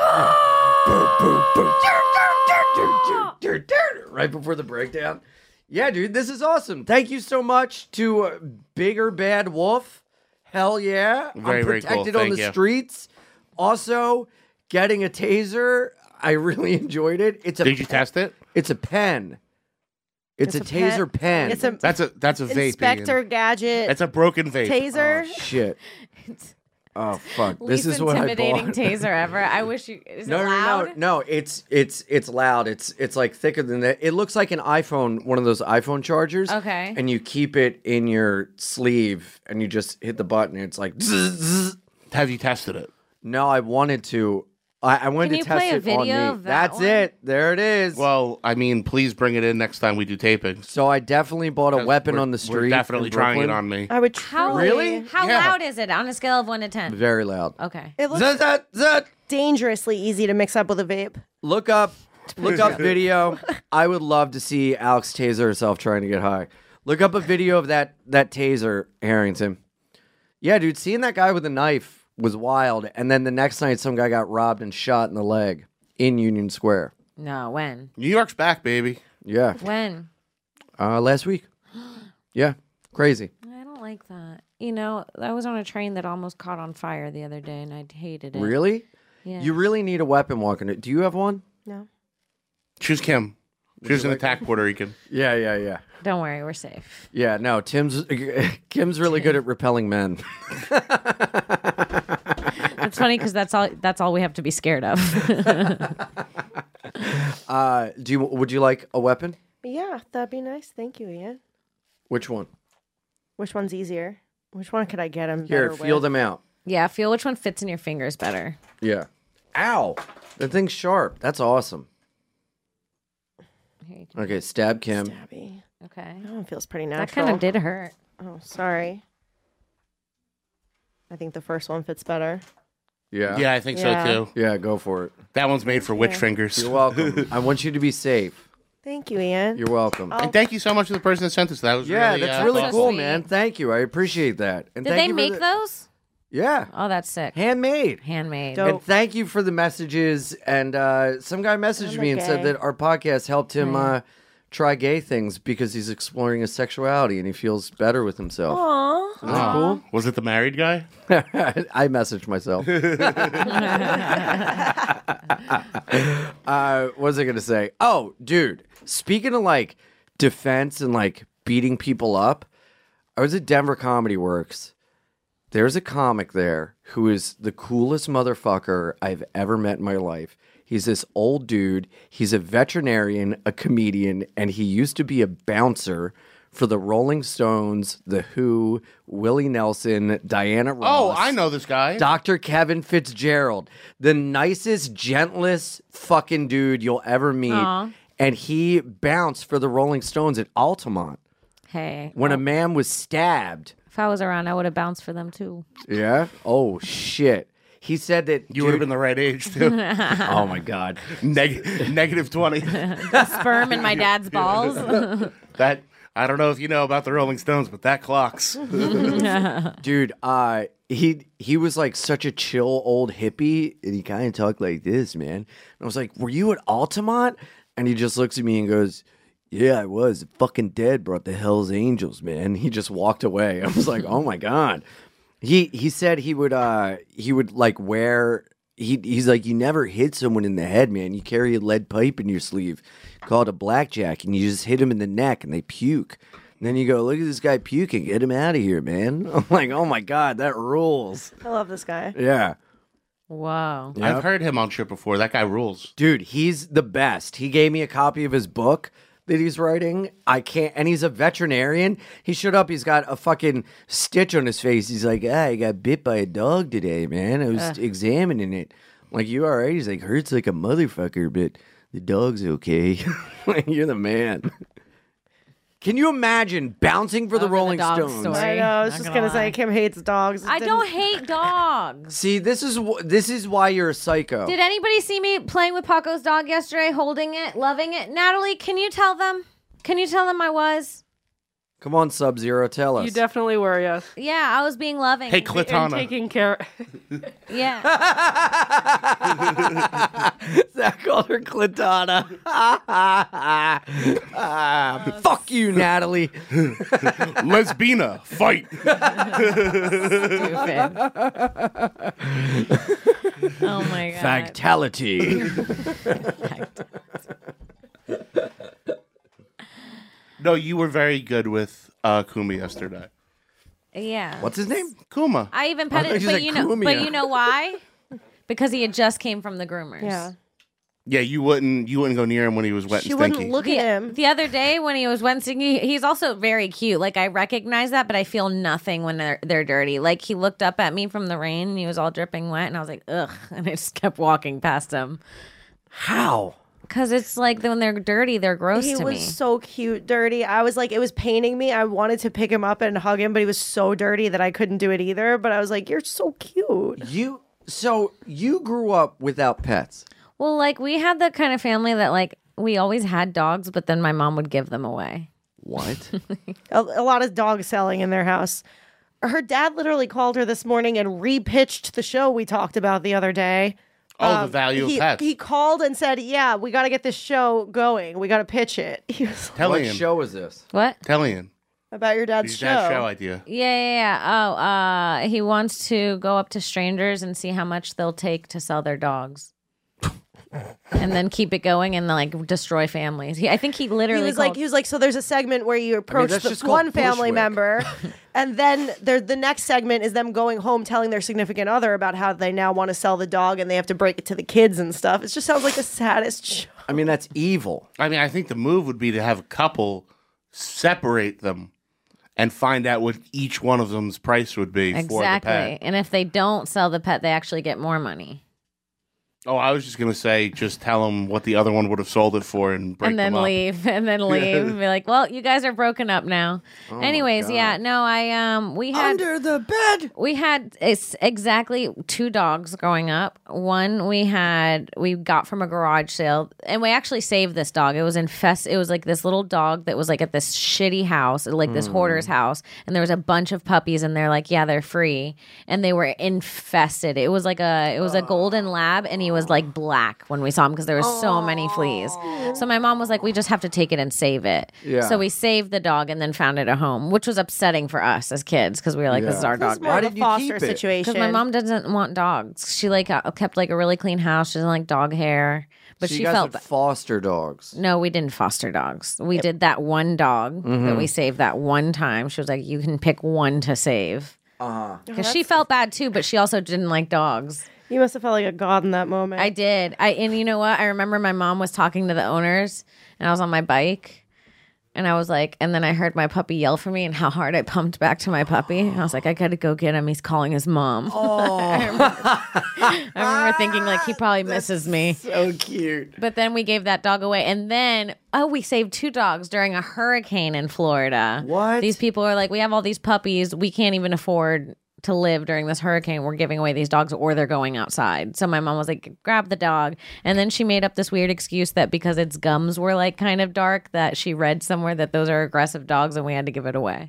Right before the breakdown. Yeah, dude, this is awesome. Thank you so much to Bigger Bad Wolf. Hell yeah. Very, I'm very cool. protected on Thank the you. streets. Also, getting a taser, I really enjoyed it. It's a Did you test it? It's a pen. It's a taser pen. It's a That's a vape. Ian. Inspector Gadget It's a broken vape. taser. Shit. Oh fuck! This Least is what I intimidating bought. taser ever. I wish you. Is it loud? No. It's loud. It's like thicker than that. It looks like an iPhone, one of those iPhone chargers. Okay. And you keep it in your sleeve, and you just hit the button. And it's like. Zzz, zzz. Have you tested it? No, I wanted to. I wanted Can to you test play a it on video me. of that That's one? it. There it is. Well, I mean, please bring it in next time we do tapings. So I definitely bought a weapon on the street. We're definitely in trying it Brooklyn. on me. I would How truly. How Yeah. loud is it on a scale of 1 to 10? Very loud. Okay. It looks Zut, zut, zut. dangerously easy to mix up with a vape. Look up video. I would love to see Alex taser herself trying to get high. Look up a video of that taser, Harrington. Yeah, dude, seeing that guy with a knife was wild. And then the next night, some guy got robbed and shot in the leg in Union Square. No, when? New York's back, baby. Yeah, When? last week. Yeah, crazy. I don't like that. You know, I was on a train that almost caught on fire the other day, and I hated it. Really? Yeah. You really need a weapon walking it. Do you have one? No. Choose Kim. Choose an attack Puerto Rican. Yeah. Don't worry, we're safe. Yeah, no, Kim's really good at repelling men. It's funny because that's all we have to be scared of. Would you like a weapon? Yeah, that'd be nice. Thank you, Ian. Which one? Which one's easier? Which one could I get him Here, better feel with? them out. Yeah, feel which one fits in your fingers better. Yeah. Ow! That thing's sharp. That's awesome. Here you can- Okay, stab Kim. Stabby. Okay. That one feels pretty That natural. kind of did hurt. Oh, sorry. I think the first one fits better. Yeah. Yeah, I think Yeah. so too. Yeah, go for it. That one's made for witch fingers. You're welcome. I want you to be safe. Thank you, Ian. You're welcome. And thank you so much to the person that sent us. That was Yeah, really, that's really so cool, sweet. man. Thank you. I appreciate that. And Did thank they you for make the- those? Yeah. Oh, that's sick. Handmade. Handmade. Dope. And thank you for the messages. And some guy messaged me and said gay. that our podcast helped him try gay things because he's exploring his sexuality and he feels better with himself. Aw. Isn't that cool? Was it the married guy? I messaged myself. What was I going to say? Oh, dude. Speaking of like defense and like beating people up, I was at Denver Comedy Works There's a comic there who is the coolest motherfucker I've ever met in my life. He's this old dude. He's a veterinarian, a comedian, and he used to be a bouncer for the Rolling Stones, The Who, Willie Nelson, Diana Ross. Oh, I know this guy. Dr. Kevin Fitzgerald. The nicest, gentlest fucking dude you'll ever meet. Aw. And he bounced for the Rolling Stones at Altamont Hey, when a man was stabbed. if I was around, I would have bounced for them too. Yeah? Oh, shit. He said that You would have been the right age, too. Oh, my God. Negative 20. Sperm in my dad's balls. That, I don't know if you know about the Rolling Stones, but that clocks. Dude, he was like such a chill old hippie, and he kind of talked like this, man. And I was like, were you at Altamont? And he just looks at me and goes, yeah, I was. Fucking dead brought the Hells Angels, man. He just walked away. I was like, oh my God. He said he would like wear he's like, you never hit someone in the head, man. You carry a lead pipe in your sleeve called a blackjack, and you just hit them in the neck and they puke. And then you go, look at this guy puking. Get him out of here, man. I'm like, oh my God, that rules. I love this guy. Yeah. Whoa. Yep. I've heard him on Trip before. That guy rules. Dude, he's the best. He gave me a copy of his book that he's writing. And he's a veterinarian. He showed up, he's got a fucking stitch on his face. He's like, I got bit by a dog today, man. I was examining it. I'm like, you all right? He's like, hurts like a motherfucker, but the dog's okay. Like, you're the man. Can you imagine bouncing for the Over the Rolling dog Stones? story. I know. I was Not just gonna gonna say lie. Kim hates dogs. I don't hate dogs. See, this is why you're a psycho. Did anybody see me playing with Paco's dog yesterday, holding it, loving it? Natalie, can you tell them? Can you tell them I was? Come on, Sub-Zero, tell us. You definitely were, yes. Yeah, I was being loving. Hey, And Clitana. taking care. Yeah. Zach called her Clitana. Fuck you, Natalie. Lesbina, fight. Stupid. Oh my God. Factality. No, you were very good with Kuma yesterday. Yeah. What's his name? Kuma. I even I thought petted you it, said but Kumia. you know why? Because he had just came from the groomers. Yeah. Yeah, you wouldn't go near him when he was wet She and wouldn't stinky. look at him. The other day when he was wet and stinky, he's also very cute. Like I recognize that, but I feel nothing when they're dirty. Like he looked up at me from the rain and he was all dripping wet, and I was like, ugh, and I just kept walking past him. How? Because it's like when they're dirty, they're gross He to was me. so cute, dirty. I was like, it was paining me. I wanted to pick him up and hug him, but he was so dirty that I couldn't do it either. But I was like, you're so cute. So you grew up without pets. Well, like we had the kind of family that like we always had dogs, but then my mom would give them away. What? A lot of dog selling in their house. Her dad literally called her this morning and repitched the show we talked about the other day. Oh, the value of pets. He called and said, yeah, we got to get this show going. We got to pitch it. He was like, What Tellian. show is this? What? Tellian. about your dad's Your dad's show idea. Yeah. Oh, he wants to go up to strangers and see how much they'll take to sell their dogs. And then keep it going and like destroy families. I think he literally He was like, so there's a segment where you approach that's the just called one family Bushwick. member, and then the next segment is them going home telling their significant other about how they now want to sell the dog and they have to break it to the kids and stuff. It just sounds like the saddest show. I mean, that's evil. I mean, I think the move would be to have a couple separate them and find out what each one of them's price would be for the exactly. pet. And if they don't sell the pet, they actually get more money. Oh, I was just going to say, just tell them what the other one would have sold it for and break And then them up. leave. And then leave. And be like, well, you guys are broken up now. Anyways, God. yeah. No, we had... Under the bed. We had exactly 2 dogs growing up. One we got from a garage sale, and we actually saved this dog. It was It was like this little dog that was like at this shitty house, like this hoarder's house, and there was a bunch of puppies, and they're like, yeah, they're free, and they were infested. It was a golden lab, and he was like black when we saw him because there were so many fleas. So my mom was like, we just have to take it and save it. Yeah. So we saved the dog and then found it a home, which was upsetting for us as kids because we were like, this is our dog. It's more Why of a did you foster keep it? situation. Because my mom doesn't want dogs. She like kept like a really clean house. She doesn't like dog hair, but So she you guys felt. would foster dogs. No, we didn't foster dogs. We did that one dog that we saved that one time. She was like, "You can pick one to save." Because she felt bad too, but she also didn't like dogs. You must have felt like a god in that moment. I did. And you know what? I remember my mom was talking to the owners, and I was on my bike. And I was like, and then I heard my puppy yell for me and how hard I pumped back to my puppy. And I was like, I got to go get him. He's calling his mom. Oh. I remember thinking like he probably misses me. So cute. But then we gave that dog away. And then, we saved 2 dogs during a hurricane in Florida. What? These people are like, we have all these puppies. We can't even afford to live during this hurricane. We're giving away these dogs or they're going outside. So my mom was like, grab the dog. And then she made up this weird excuse that because its gums were like kind of dark, that she read somewhere that those are aggressive dogs and we had to give it away.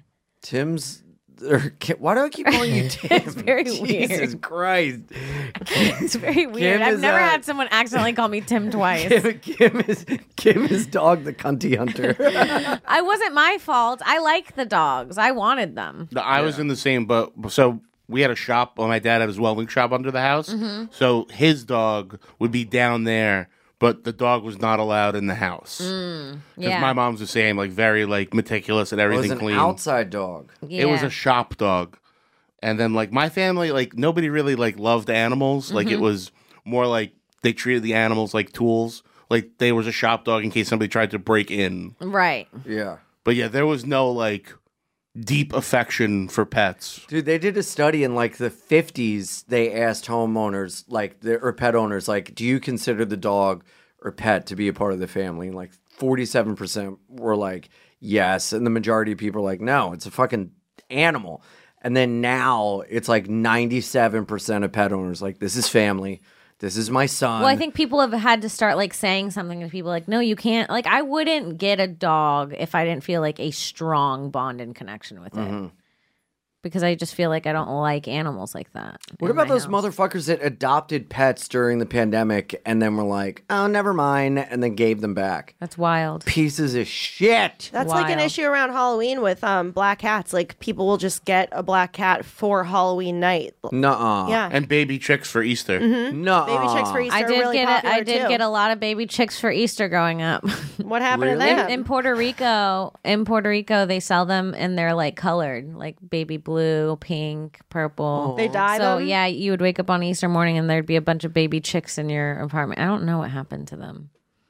Why do I keep calling you Tim? It's very Jesus weird. Christ. It's very weird. Kim I've is never a- had someone accidentally call me Tim twice. Kim is dog the cunty hunter. I wasn't my fault. I like the dogs. I wanted them. No, I was in the same boat. So we had a shop. Well, my dad had his welding shop under the house. Mm-hmm. So his dog would be down there, but the dog was not allowed in the house. Because Yeah. my mom's the same, like very like meticulous and It everything was an clean. outside dog. It was Yeah. a shop dog. And then like my family, like nobody really like loved animals. Like Mm-hmm. it was more like they treated the animals like tools. Like they was a shop dog in case somebody tried to break in. Right. Yeah. But yeah, there was no like deep affection for pets. Dude, they did a study in like the 50s. They asked homeowners, or pet owners, like, do you consider the dog or pet to be a part of the family? And like 47% were like, yes. And the majority of people are like, no, it's a fucking animal. And then now it's like 97% of pet owners, like, this is family. This is my son. Well, I think people have had to start like saying something to people like, no, you can't. Like, I wouldn't get a dog if I didn't feel like a strong bond and connection with it. Because I just feel like I don't like animals like that. What in about my those house. motherfuckers that adopted pets during the pandemic and then were like, oh, never mind, and then gave them back? That's wild. Pieces of shit. That's like an Wild. issue around Halloween with black cats. Like people will just get a black cat for Halloween night. Nuh-uh. Yeah. And baby chicks for Easter. Nuh-uh. Baby chicks for Easter I are did really get popular I did too. get a lot of baby chicks for Easter growing up. What happened Really? to them? In Puerto Rico, they sell them and they're like colored, like baby blue, pink, purple. They dye So them? yeah, you would wake up on Easter morning and there'd be a bunch of baby chicks in your apartment. I don't know what happened to them.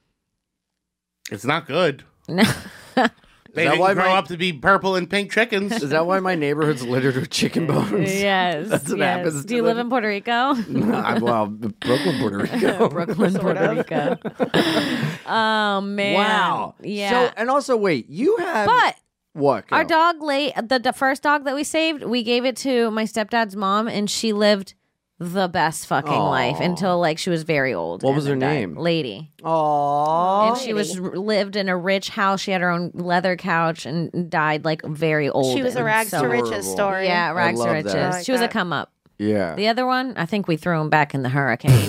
It's not good. No. They that didn't why grow my- up to be purple and pink chickens. Is that why my neighborhood's littered with chicken bones? Yes. That's what yes. happens Do you to live them. in Puerto Rico? Well, Brooklyn, Puerto Rico. Brooklyn, Puerto Rico. Oh man. Wow. Yeah. So, and also, wait, you have but what? Go. our dog, the first dog that we saved, we gave it to my stepdad's mom, and she lived the best fucking life until like she was very old. What and was her then died. name? Lady. Aww. And she lived in a rich house. She had her own leather couch and died like very old. She was a and rags so- to riches horrible. story. Yeah, rags to love riches. that. I like She was a that. come up. Yeah. The other one, I think we threw him back in the hurricane.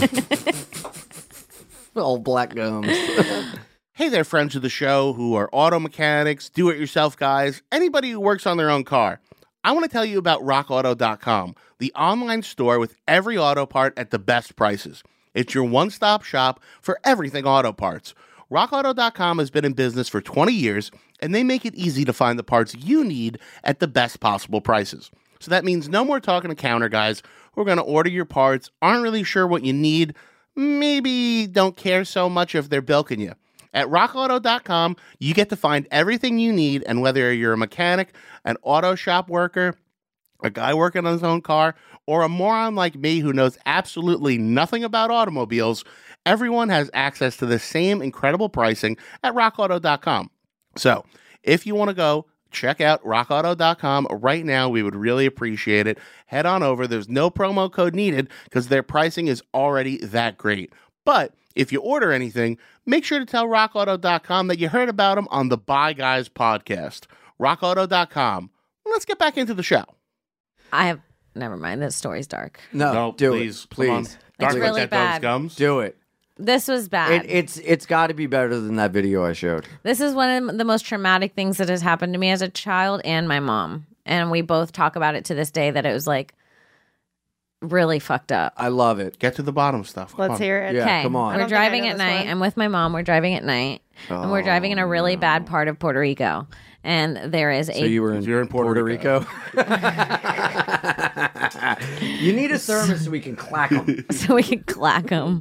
All black gums. Hey there, friends of the show who are auto mechanics, do-it-yourself guys, anybody who works on their own car. I want to tell you about RockAuto.com, the online store with every auto part at the best prices. It's your one-stop shop for everything auto parts. RockAuto.com has been in business for 20 years, and they make it easy to find the parts you need at the best possible prices. So that means no more talking to counter guys who are going to order your parts, aren't really sure what you need, maybe don't care so much if they're bilking you. At rockauto.com, you get to find everything you need, and whether you're a mechanic, an auto shop worker, a guy working on his own car, or a moron like me who knows absolutely nothing about automobiles, everyone has access to the same incredible pricing at rockauto.com. So, if you want to go check out rockauto.com right now, we would really appreciate it. Head on over. There's no promo code needed because their pricing is already that great. But if you order anything, make sure to tell rockauto.com that you heard about them on the Bye Guys podcast. rockauto.com. Let's get back into the show. Never mind. This story's dark. No, do it. Come on. Please. Dark It's like really that dog's bad. gums. Do it. This was bad. It's got to be better than that video I showed. This is one of the most traumatic things that has happened to me as a child and my mom. And we both talk about it to this day that it was like, really fucked up. I love it. Get to the bottom of stuff. Come Let's on. hear it. Yeah, Okay, come on. I We're don't think I driving know at this night. one. I'm with my mom. We're driving at night, and we're driving in a really bad part of Puerto Rico. And there is So you were in You're in Puerto Rico? You need a thermos so we can clack them. so we can clack them.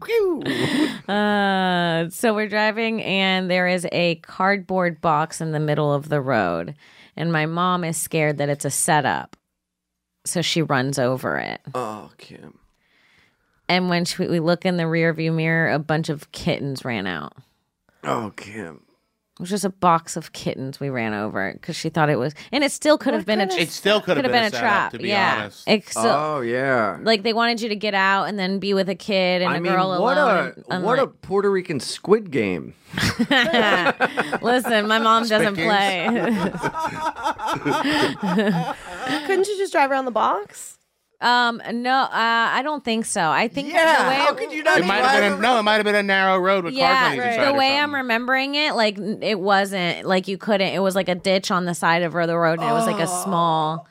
So we're driving, and there is a cardboard box in the middle of the road, and my mom is scared that it's a setup, so she runs over it. Oh, Kim. And when we look in the rearview mirror, a bunch of kittens ran out. Oh, Kim. It was just a box of kittens we ran over because she thought it was, and it still could have been It still could have been a trap. setup, to be honest. It still, Oh, yeah. like they wanted you to get out and then be with a kid and I a mean, girl what alone. and, what a like, Puerto Rican Squid Game. listen, my mom doesn't Spit play. Couldn't you just drive around the box? No, I don't think so. I think the way how could you not It might have been it might have been a narrow road with cars yeah, on either side the or way I'm something. remembering it, like it wasn't like you couldn't. It was like a ditch on the side of the road, and it was like a small.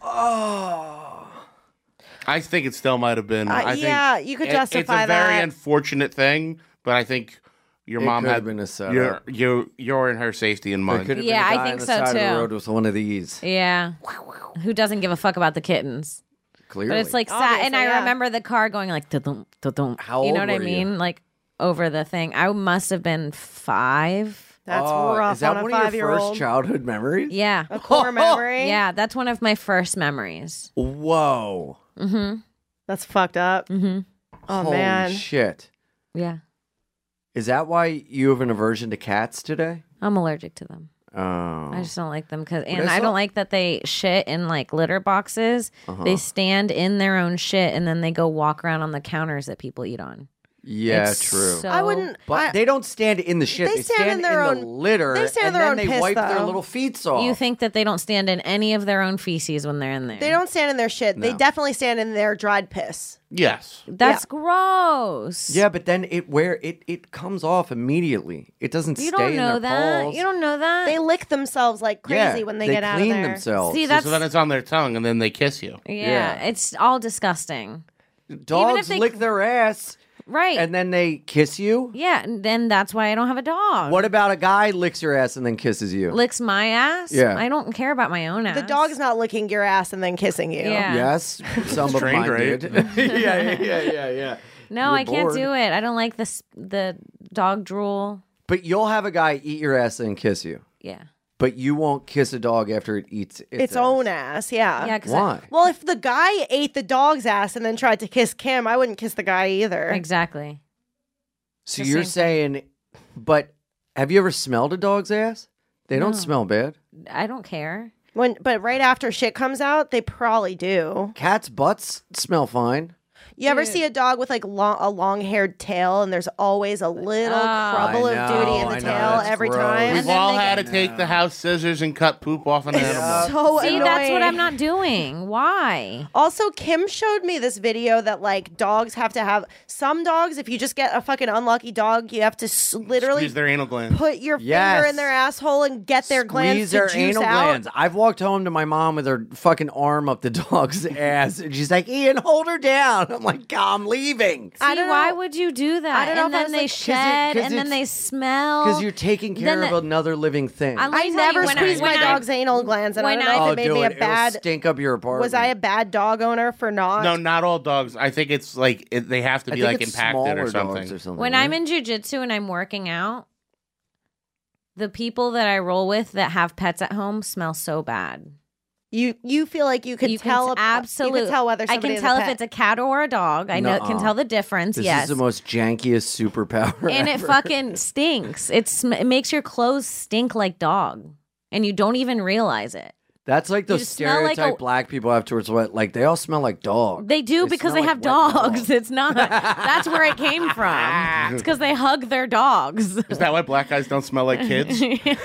I think it still might have been. I think yeah, you could justify It's a very that. unfortunate thing, but I think your It mom could had have been a setup. You're in her safety in There mind. could have Yeah, been a I guy think on the so, side of too. the road with one of these. Yeah, who doesn't give a fuck about the kittens? Clearly. But it's like sad, Obviously, and I yeah. remember the car going like dum dum. How you know old what I were you? mean? Like over the thing. I must have been 5. That's Oh, rough Is that on a one of your 5-year-old. first childhood memories? Yeah, A core memory. yeah. That's one of my first memories. Whoa. That's fucked up. Mm-hmm. Oh Holy man. shit. Yeah, Is that why you have an aversion to cats today? I'm allergic to them. Oh. I just don't like them and I I saw- don't like that they shit in like litter boxes. They stand in their own shit and then they go walk around on the counters that people eat on. Yeah, It's true. so- I wouldn't. But they don't stand in the shit. They stand in their the own- litter. they stand in and their then own they piss, wipe their though. little feet off. You think that they don't stand in any of their own feces when they're in there? They don't stand in their shit. They No. definitely stand in their dried piss. Yes. That's gross. Yeah, but then it comes off immediately. It doesn't You stay don't in know their that. paws. You don't know that. They lick themselves like crazy Yeah, when they they get out of clean there. themselves. See, that's So then it's on their tongue, and then they kiss you. yeah, it's all disgusting. Dogs they- lick their ass Right. and then they kiss you. yeah, and then that's why I don't have a dog. What about a guy licks your ass and then kisses you? Licks my ass? Yeah. I don't care about my own ass. The dog's not licking your ass and then kissing you. Yeah. Yes, some of Trained mine right. did. yeah. No, You're I can't bored. do it. I don't like the dog drool. But you'll have a guy eat your ass and kiss you. Yeah. But you won't kiss a dog after it eats Its own ass, yeah. Yeah, 'cause Why? Well, if the guy ate the dog's ass and then tried to kiss Kim, I wouldn't kiss the guy either. Exactly. So the you're same saying, but have you ever smelled a dog's ass? They don't No. smell bad. I don't care. But right after shit comes out, they probably do. Cats' butts smell fine. You ever see a dog with like a long-haired tail, and there's always a little crumble I of know, duty in the I know, tail that's every gross. time. We've And then all they had get- to take the house scissors and cut poop off an animal. So See, annoying. that's what I'm not doing. Why? Also, Kim showed me this video that like dogs have to have some dogs. If you just get a fucking unlucky dog, you have to literally Squeeze their anal gland. put your Yes. finger in their asshole and get their glands Squeeze to their juice anal out. glands. I've walked home to my mom with her fucking arm up the dog's ass, and she's like, "Ian, hold her down." I'm like, "God, I'm leaving." I See, don't why know. would you do that? I don't know and if I then was they like- 'cause shed, and then it's- they smell. Because you're taking care Then of the- another living thing. I I never squeezed my dog's anal glands, and I when don't know I- if it made me a It'll bad. stink up your apartment. Was I a bad dog owner for not? No, not all dogs. I think it's like they have to I be think like it's impacted smaller or dogs something. or something. When right? I'm in jujitsu and I'm working out, the people that I roll with that have pets at home smell so bad. You feel like you could You tell absolutely. You can tell whether I somebody can is tell a if pet. it's a cat or a dog. I know can Nuh-uh. tell the difference. This yes, is the most jankiest superpower. and it ever. fucking stinks. It makes your clothes stink like dog, and you don't even realize it. That's like those just smell like stereotype a- black people have towards what, like they all smell like dogs. They do because smell they like have wet dogs. dogs. It's not. That's where it came from. It's because they hug their dogs. Is that why black guys don't smell like kids?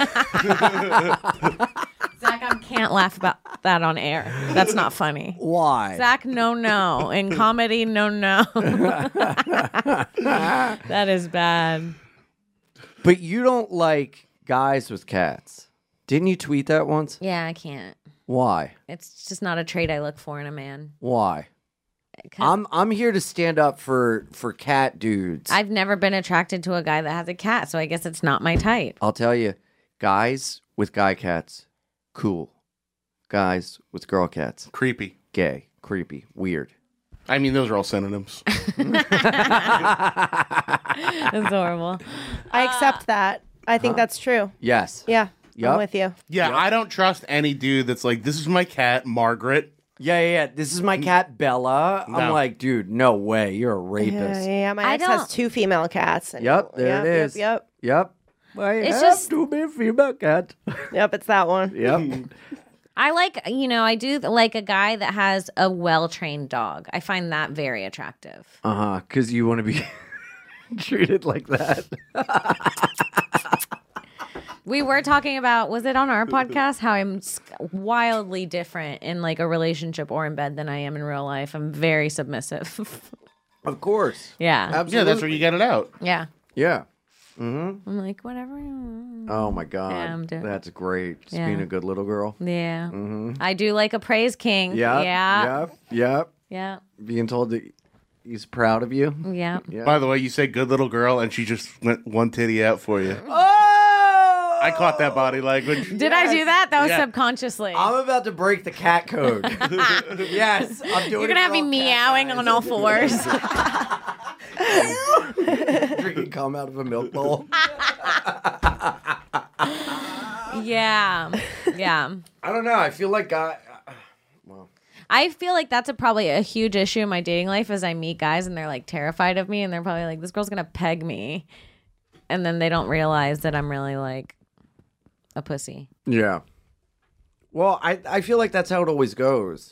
Zach, I can't laugh about that on air. That's not funny. Why? Zach, no. In comedy, no. That is bad. But you don't like guys with cats. Didn't you tweet that once? Yeah, I can't. Why? It's just not a trait I look for in a man. Why? I'm here to stand up for cat dudes. I've never been attracted to a guy that has a cat, so I guess it's not my type. I'll tell you, guys with guy cats, cool. Guys with girl cats, Creepy. gay, creepy, weird. I mean, those are all synonyms. That's horrible. I accept that. I think that's true. Yes. Yeah. Yup. I'm with you. Yeah, I don't trust any dude that's like, this is my cat, Margaret. Yeah. This is my cat, Bella. I'm No. like, dude, no way. You're a rapist. Yeah, my I ex has don't- 2 female cats. And Yep, there it is. Yep. It's just to be a female cat. Yep, it's that one. Yep. I like, I do like a guy that has a well-trained dog. I find that very attractive. Because you want to be treated like that. We were talking about, was it on our podcast, how I'm wildly different in like a relationship or in bed than I am in real life. I'm very submissive. Of course. Yeah. Absolutely. Yeah, that's where you get it out. Yeah. Yeah. I'm like, whatever. you want. Oh my God. Yeah, I'm doing- That's great. Just Yeah. being a good little girl. Yeah. I do like a praise king. Yeah. Yep. Yeah. Being told that he's proud of you. Yeah. Yeah. By the way, you say good little girl, and she just went one titty out for you. Oh! I caught that body language. Did I do that? That was Yeah. subconsciously. I'm about to break the cat code. Yes, I'm doing You're going to have me meowing on all fours. Drinking cum out of a milk bowl. Yeah. Yeah. I don't know. I feel like I feel like that's probably a huge issue in my dating life is I meet guys and they're like terrified of me and they're probably like, this girl's going to peg me. And then they don't realize that I'm really like a pussy. Yeah. Well, I feel like that's how it always goes.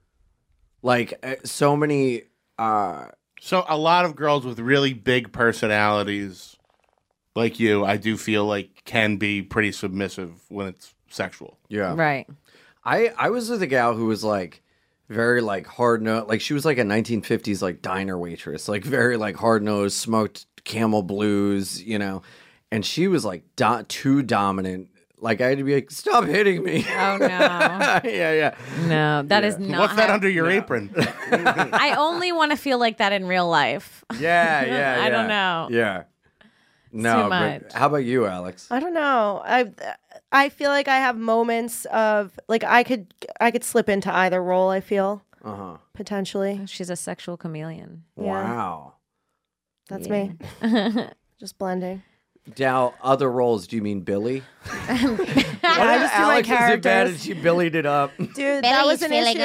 Like so many. So a lot of girls with really big personalities, like you, I do feel like can be pretty submissive when it's sexual. Yeah. Right. I was with a gal who was like very like hard nosed, like she was like a 1950s like diner waitress, like very like hard nosed, smoked Camel Blues, you know, and she was like too dominant. Like I had to be like, stop hitting me. Oh no. Yeah. No, that is not. What's that how- under your apron? I only want to feel like that in real life. Yeah. I don't know. Yeah. No, too but much. how about you, Alex? I don't know. I feel like I have moments of like I could slip into either role, I feel. Potentially. She's a sexual chameleon. Wow. That's me. Just blending. Now, other roles, do you mean Billy? I just do my Alex is bad characters. and she Billied it up. Dude, that was an issue.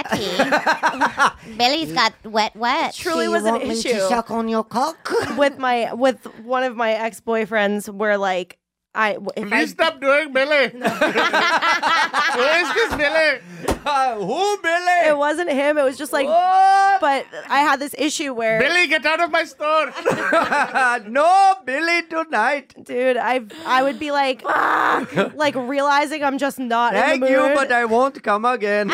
wetty. Billy's got wet. Truly was an issue. on your cock? with one of my ex-boyfriends where like Please stop doing Billy. Who is this Billy? Who, Billy? it wasn't him, it was just like but I had this issue where Billy, get out of my store. No, Billy tonight. dude, I would be like like realizing I'm just not in Thank the mood. you, but I won't come again.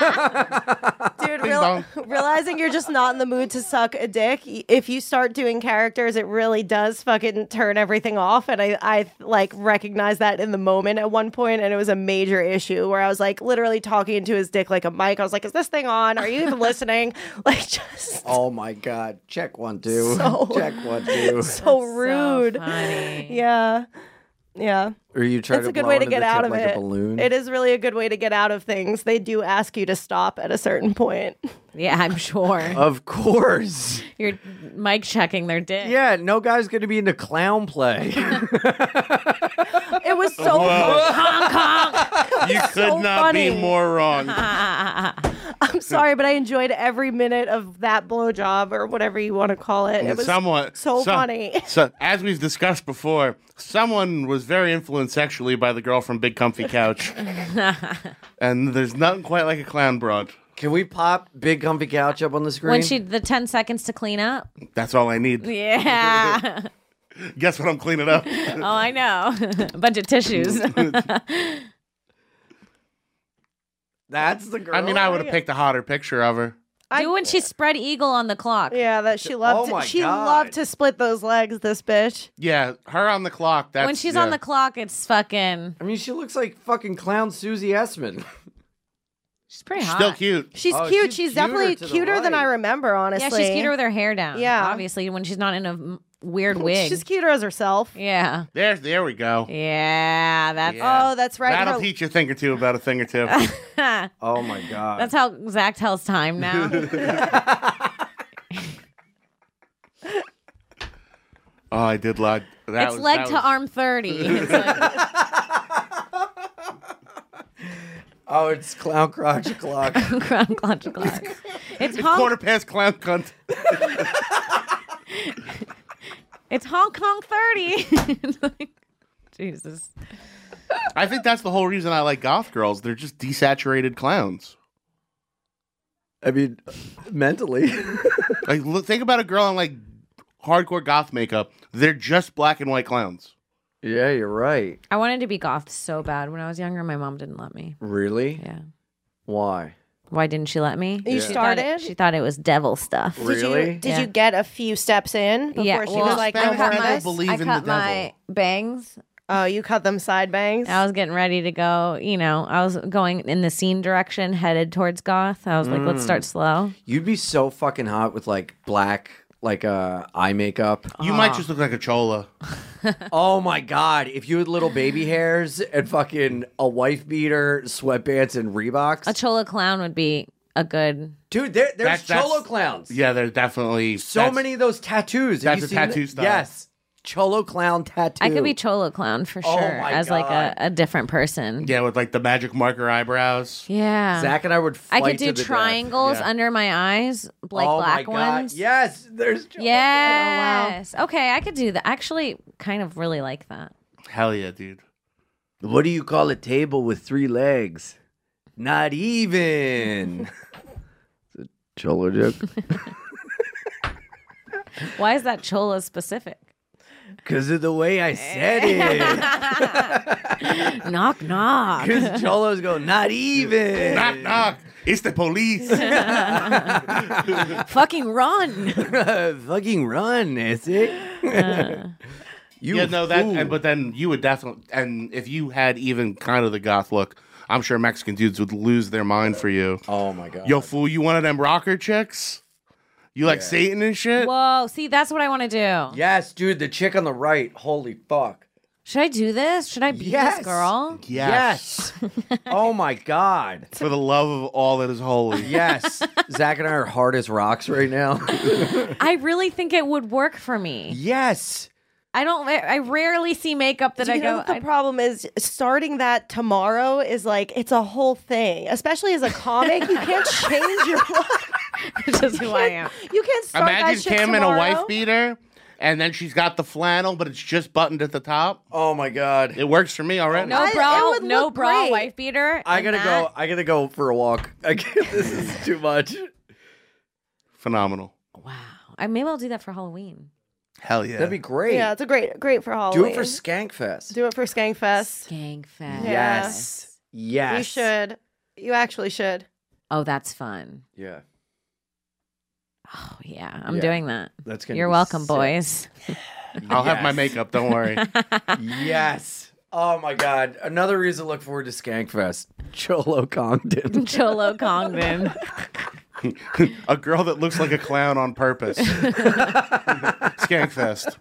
Dude, Ding dong. realizing you're just not in the mood to suck a dick. If you start doing characters, it really does fucking turn everything off. And I like recognized that in the moment at one point, and it was a major issue where I was like literally talking into his dick like a mic. I was like, "Is this thing on? Are you even listening?" Like just Oh my God. Check 1, 2. So- Check 1, 2. so rude. So funny. Yeah. Yeah. Or you try It's to a good blow way to into the get out tip of like it. a balloon. It is really a good way to get out of things. They do ask you to stop at a certain point. Yeah, I'm sure. Of course. You're mic checking their dick. Yeah, no guy's going to be into clown play. It was so You could so not be funny. more wrong. I'm sorry, but I enjoyed every minute of that blowjob or whatever you want to call it. It was so funny. So, as we've discussed before, someone was very influenced sexually by the girl from Big Comfy Couch. And there's nothing quite like a clown broad. Can we pop Big Comfy Couch up on the screen? When the 10 seconds to clean up. That's all I need. Yeah. Guess what I'm cleaning up? Oh, I know. A bunch of tissues. That's the girl. I mean, I would have picked a hotter picture of her. Do when she spread eagle on the clock. Yeah, that she loved. Oh my she God. loved to split those legs. This bitch. Yeah, her on the clock. That's, When she's yeah. on the clock, it's fucking. I mean, she looks like fucking clown Susie Essman. She's pretty hot. Still cute. She's Oh, cute. she's She's cuter definitely to the cuter than I right. remember, honestly. Yeah, she's cuter with her hair down. Yeah. Obviously, when she's not in a weird wig. She's cuter as herself. Yeah. There we go. Yeah, that's Yeah. Oh, that's right. That'll Her- teach you a thing or two about a thing or two. Oh my god. that's how Zach tells time now. Oh, I did lie. It's leg to arm 30. It's like, Oh, it's clown crotch o'clock. crown clutch clock. It's Quarter Hong, past clown cunt. it's Hong Kong 30. It's like, Jesus. I think that's the whole reason I like goth girls. They're just desaturated clowns. I mean, mentally. Like, look, think about a girl in like hardcore goth makeup. They're just black and white clowns. Yeah, you're right. I wanted to be goth so bad when I was younger. My mom didn't let me. Really? Yeah. Why? Why didn't she let me? You She thought started? she thought it was devil stuff. Really? Did Yeah. you get a few steps in before Yeah, she well, was like, no Spanish more of people this? believe I in the cut devil. my bangs. Oh, you cut them side bangs? I was getting ready to go. You know, I was going in the scene direction, headed towards goth. I was like, let's start slow. You'd be so fucking hot with like black, like eye makeup. You might just look like a chola. Oh my god! If you had little baby hairs and fucking a wife beater, sweatpants, and Reeboks, A chola clown would be a good. dude, there's That's- cholo clowns. Yeah, they're definitely So many of those tattoos. Have that's you a seen tattoo it? style. Yes, cholo clown tattoo. I could be cholo clown for Oh sure, my as like God. a different person. Yeah, with like the magic marker eyebrows. Yeah. Zach and I would. I Fight could do to the death. triangles Yeah. under my eyes, like oh black my god! ones. Yes, there's. Cholo Yes. Okay, I could do that. Actually, kind of really like that. Hell yeah, dude. What do you call a table with 3 legs? Not even. It's a cholo joke. Why is that chola specific? Because of the way I said it. Knock knock. Because cholos go, not even. Knock, knock. It's the police. Fucking run. Fucking run, is it? You Yeah, no, that. fool. And, but then you would definitely, and if you had even kind of the goth look, I'm sure Mexican dudes would lose their mind for you. Oh my god. Yo, fool, you one of them rocker chicks? You like Satan and shit? Whoa. See, that's what I want to do. Yes, dude, the chick on the right. Holy fuck. Should I do this? Should I be Yes. this girl? Yes. Oh my god. For the love of all that is holy. Yes. Zach and I are hard as rocks right now. I really think it would work for me. Yes. I rarely see makeup that Do I you know go. what the problem is? Starting that tomorrow is like, it's a whole thing. Especially as a comic, you can't change your look. Which is who I am. You can't start that Imagine shit Kim in tomorrow. a wife beater, and then she's got the flannel, but it's just buttoned at the top. Oh my god. It works for me already. No it bra, would no look bra, great. wife beater. I and gotta that. go. I gotta go for a walk. This is too much. Phenomenal. Wow. Maybe I'll do that for Halloween. Hell yeah. That'd be great. Yeah, it's a great for Do Halloween. it for Skankfest. Do it for Skankfest. Skankfest. Yes. Yes. You should. You actually should. Oh, that's fun. Yeah. Oh yeah, I'm Yeah. doing that. That's gonna You're be welcome, sick. boys. I'll have my Yes. makeup, don't worry. Yes. Oh my god. Another reason to look forward to Skankfest. Cholo Congdon. Cholo Congdon. A girl that looks like a clown on purpose. Skankfest.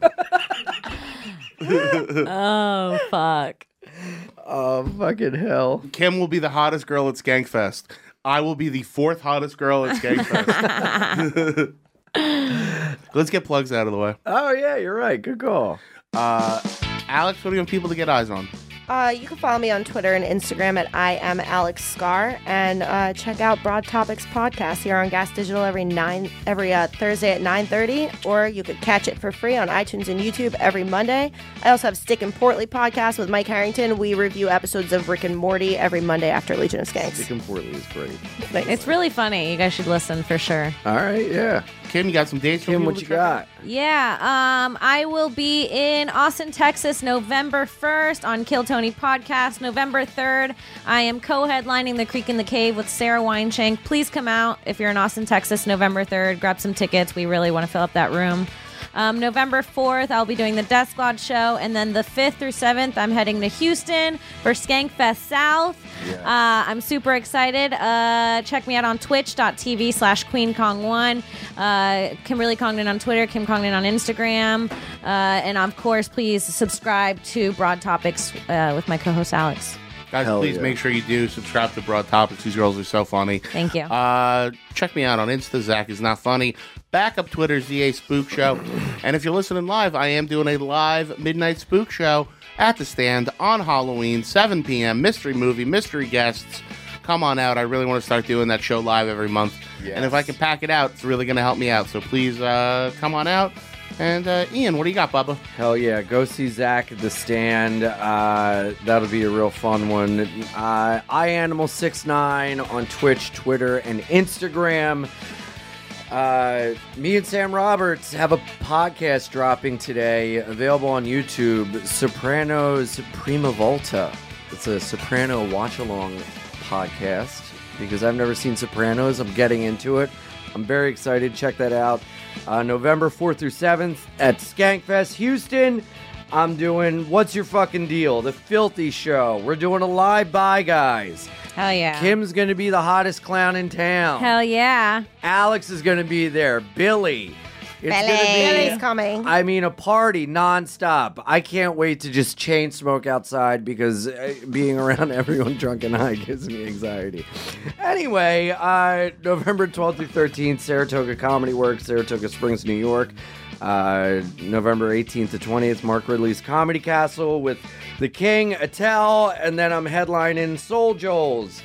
Oh fuck. Oh fucking hell. Kim will be the hottest girl at Skankfest. I will be the 4th hottest girl at Skankfest. Let's get plugs out of the way. Oh yeah, you're right. Good call. Alex, what do you want people to get eyes on? You can follow me on Twitter and Instagram at I am Alex Scar, and check out Broad Topics podcast here on Gas Digital every Thursday at 9:30, or you could catch it for free on iTunes and YouTube every Monday. I also have Stick and Portly podcast with Mike Harrington. We review episodes of Rick and Morty every Monday after Legion of Skanks. Stick and Portly is great. Nice. It's really funny. You guys should listen for sure. All right, yeah. Kim, you got some dates for Kim, people what to you check out? got? Yeah, I will be in Austin, Texas, November 1st on Kill Tony podcast. November 3rd, I am co-headlining The Creek in the Cave with Sarah Weinshank. Please come out if you're in Austin, Texas, November 3rd. Grab some tickets. We really want to fill up that room. November 4th, I'll be doing the Death Squad show. And then the 5th through 7th, I'm heading to Houston for Skankfest South. I'm super excited. Check me out on twitch.tv/QueenKong1. Kimberly Congdon on Twitter, Kim Congdon on Instagram. And of course, please subscribe to Broad Topics with my co-host Alex. Guys, please make sure you do subscribe to Broad Topics. These girls are so funny. Thank you. Check me out on Insta, Zach is not funny. Backup Twitter, ZA Spook Show. And if you're listening live, I am doing a live midnight spook show at the Stand on Halloween, 7 p.m. Mystery movie, mystery guests. Come on out. I really want to start doing that show live every month. Yes. And if I can pack it out, it's really going to help me out. So please come on out. And Ian, what do you got, Bubba? Hell yeah, go see Zach at the Stand. That'll be a real fun one. iAnimal69 on Twitch, Twitter, and Instagram. Me and Sam Roberts have a podcast dropping today, available on YouTube, Sopranos Prima Volta. It's a Soprano watch-along podcast because I've never seen Sopranos. I'm getting into it. I'm very excited. Check that out. November 4th through 7th at Skankfest Houston. I'm doing What's Your Fucking Deal? The Filthy Show. We're doing a live Bye Guys. Hell yeah. Kim's going to be the hottest clown in town. Hell yeah. Alex is going to be there. Billy. It's going to be, Billy's coming. I mean, a party nonstop. I can't wait to just chain smoke outside because being around everyone drunk and high gives me anxiety. Anyway, November 12th through 13th, Saratoga Comedy Works, Saratoga Springs, New York. November 18th to 20th, Mark Ridley's Comedy Castle with The King, Attell, and then I'm headlining Soul Joel's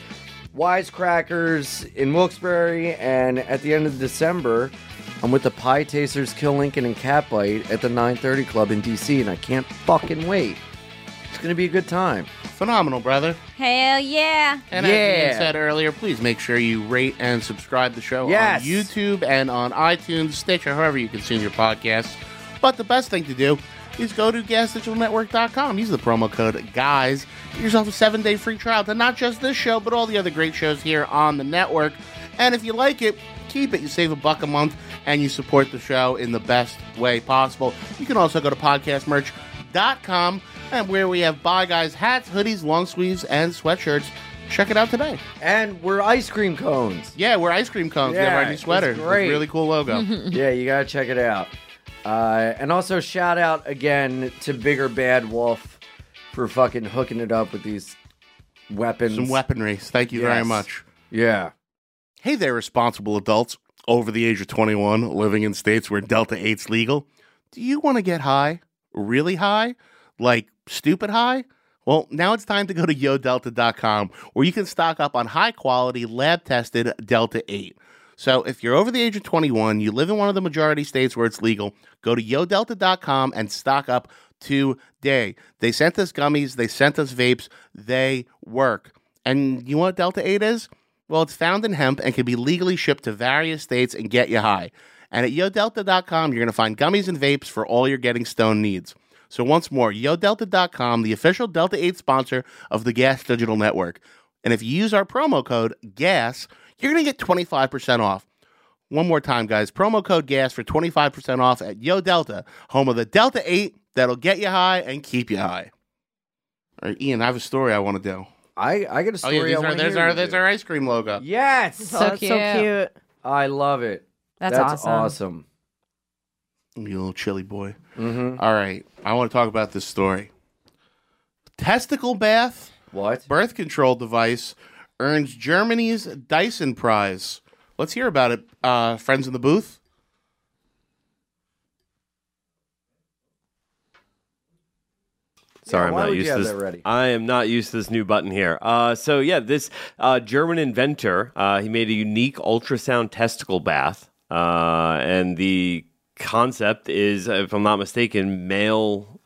Wisecrackers in Wilkes-Barre, and at the end of December, I'm with the Pie Tasters, Kill Lincoln, and Catbite at the 930 Club in D.C., and I can't fucking wait. It's going to be a good time. Phenomenal, brother. Hell yeah. And as Ian said earlier, please make sure you rate and subscribe the show Yes. on YouTube and on iTunes, Stitcher, however you consume your podcasts. But the best thing to do is go to GasDigitalNetwork.com. Use the promo code GUYS. Get yourself a 7-day free trial to not just this show, but all the other great shows here on the network. And if you like it, keep it. You save $1 a month, and you support the show in the best way possible. You can also go to podcastmerch.com, and where we have Bye Guys hats, hoodies, long sleeves, and sweatshirts. Check it out today. And we're ice cream cones. Yeah, we're ice cream cones. We have our new sweater. It's great. Really cool logo. Yeah, you got to check it out. And also shout out again to Bigger Bad Wolf for fucking hooking it up with these weapons. Some weaponry. Thank you very much. Yeah. Hey there, responsible adults over the age of 21 living in states where Delta 8's legal. Do you want to get high? Really high? Like stupid high? Well, now it's time to go to YoDelta.com, where you can stock up on high-quality, lab-tested Delta 8. So if you're over the age of 21, you live in one of the majority states where it's legal, go to YoDelta.com and stock up today. They sent us gummies. They sent us vapes. They work. And you know what Delta 8 is? Well, it's found in hemp and can be legally shipped to various states and get you high. And at YoDelta.com, you're going to find gummies and vapes for all your getting stoned needs. So once more, YoDelta.com, the official Delta 8 sponsor of the Gas Digital Network. And if you use our promo code GAS, you're going to get 25% off. One more time, guys. Promo code GAS for 25% off at YoDelta, home of the Delta 8 that'll get you high and keep you high. All right, Ian, I have a story I want to do. I got a story. There's our ice cream logo. Yes. So cute. So cute. I love it. That's awesome. You little chilly boy. Mm-hmm. All right. I want to talk about this story. Testicle bath, What? birth control device, earns Germany's Dyson Prize. Let's hear about it, friends in the booth. Sorry, why I'm not would used you to have this. that ready? I am not used to this new button here. This German inventor, he made a unique ultrasound testicle bath, and the concept is, if I'm not mistaken, male.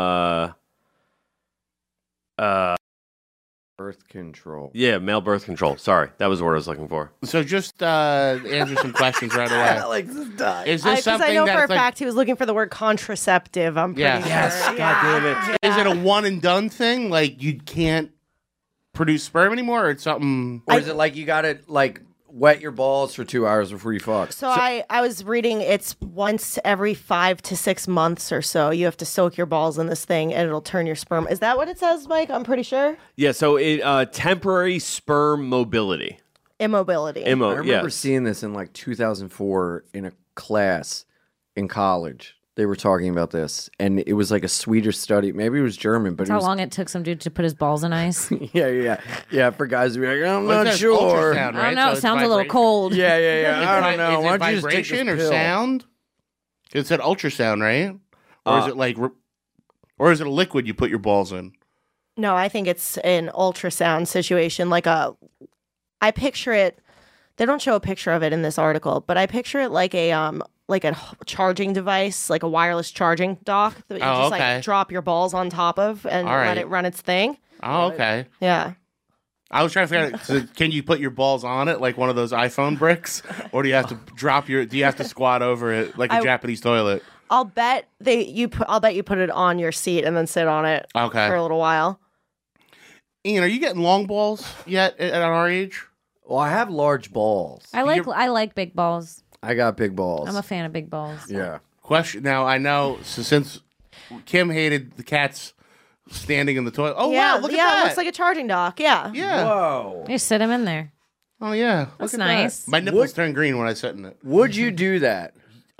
Birth control. Yeah, male birth control. Sorry, that was the word I was looking for. So just answer some questions right away. Alex is dying. Is this Because something I know that's for a like, fact he was looking for the word contraceptive. I'm pretty Yeah. sure. Yes, Yeah. God damn it. is it a one and done thing? Like you can't produce sperm anymore, or it's something? Or is it like you got it like wet your balls for 2 hours before you fuck. So I was reading it's once every 5 to 6 months or so. You have to soak your balls in this thing and it'll turn your sperm. Is that what it says, Mike? I'm pretty sure. Yeah, so temporary sperm mobility. Immobility. I remember seeing this in like 2004 in a class in college. They were talking about this, and it was like a Swedish study. Maybe it was German, but That's how long it took some dude to put his balls in ice. yeah. For guys to be like, I'm Well, not that's sure. ultrasound, I right? don't know. So It it's sounds a little cold. Yeah. I don't know. Is Why it don't you just take vibration this or pill? sound? It said ultrasound, right? Or is it like, or is it a liquid you put your balls in? No, I think it's an ultrasound situation. I picture it. They don't show a picture of it in this article, but I picture it like a charging device, like a wireless charging dock that you just like drop your balls on top of and let it run its thing. Oh, okay. Yeah. I was trying to figure out, so can you put your balls on it like one of those iPhone bricks? Or do you have to do you have to squat over it like a Japanese toilet? I'll bet you put it on your seat and then sit on it for a little while. Ian, are you getting long balls yet at our age? Well, I have large balls. I like big balls. I got big balls. I'm a fan of big balls. Yeah. Question. Now, I know, so since Kim hated the cats standing in the toilet. Oh, yeah, wow, look at that. it looks like a charging dock. Yeah. Yeah. Whoa. You sit him in there. Oh, yeah. That's Look at nice. that. My nipples turn green when I sit in it. Would you do that?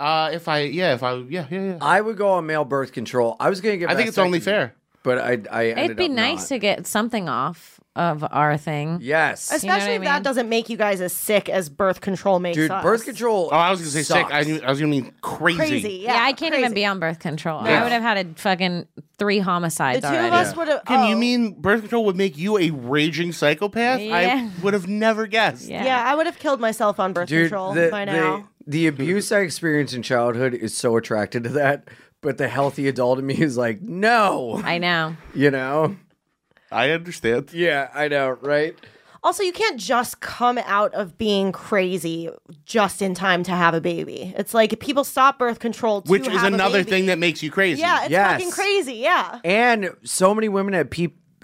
Yeah. I would go on male birth control. I was going to get I think it's only fair. But I ended It'd be up nice not. to get something off of our thing. Yes. Especially if that doesn't make you guys as sick as birth control makes Dude, us. birth control. Oh, I was going to say sick. sucks. I was going to mean crazy. Crazy. Yeah, I can't even crazy. be on birth control. No. I would have had a fucking 3 homicides The two already. of us would have. Can you mean birth control would make you a raging psychopath? Yeah. I would have never guessed. Yeah, I would have killed myself on birth Dude, control the, by now. the abuse I experienced in childhood is so attracted to that, but the healthy adult in me is like, no. I know. You know? I understand. Yeah, I know, right? Also, you can't just come out of being crazy just in time to have a baby. It's like people stop birth control to Which is have a another baby. thing that makes you crazy. Yeah, it's Yes. fucking crazy. Yeah. And so many women have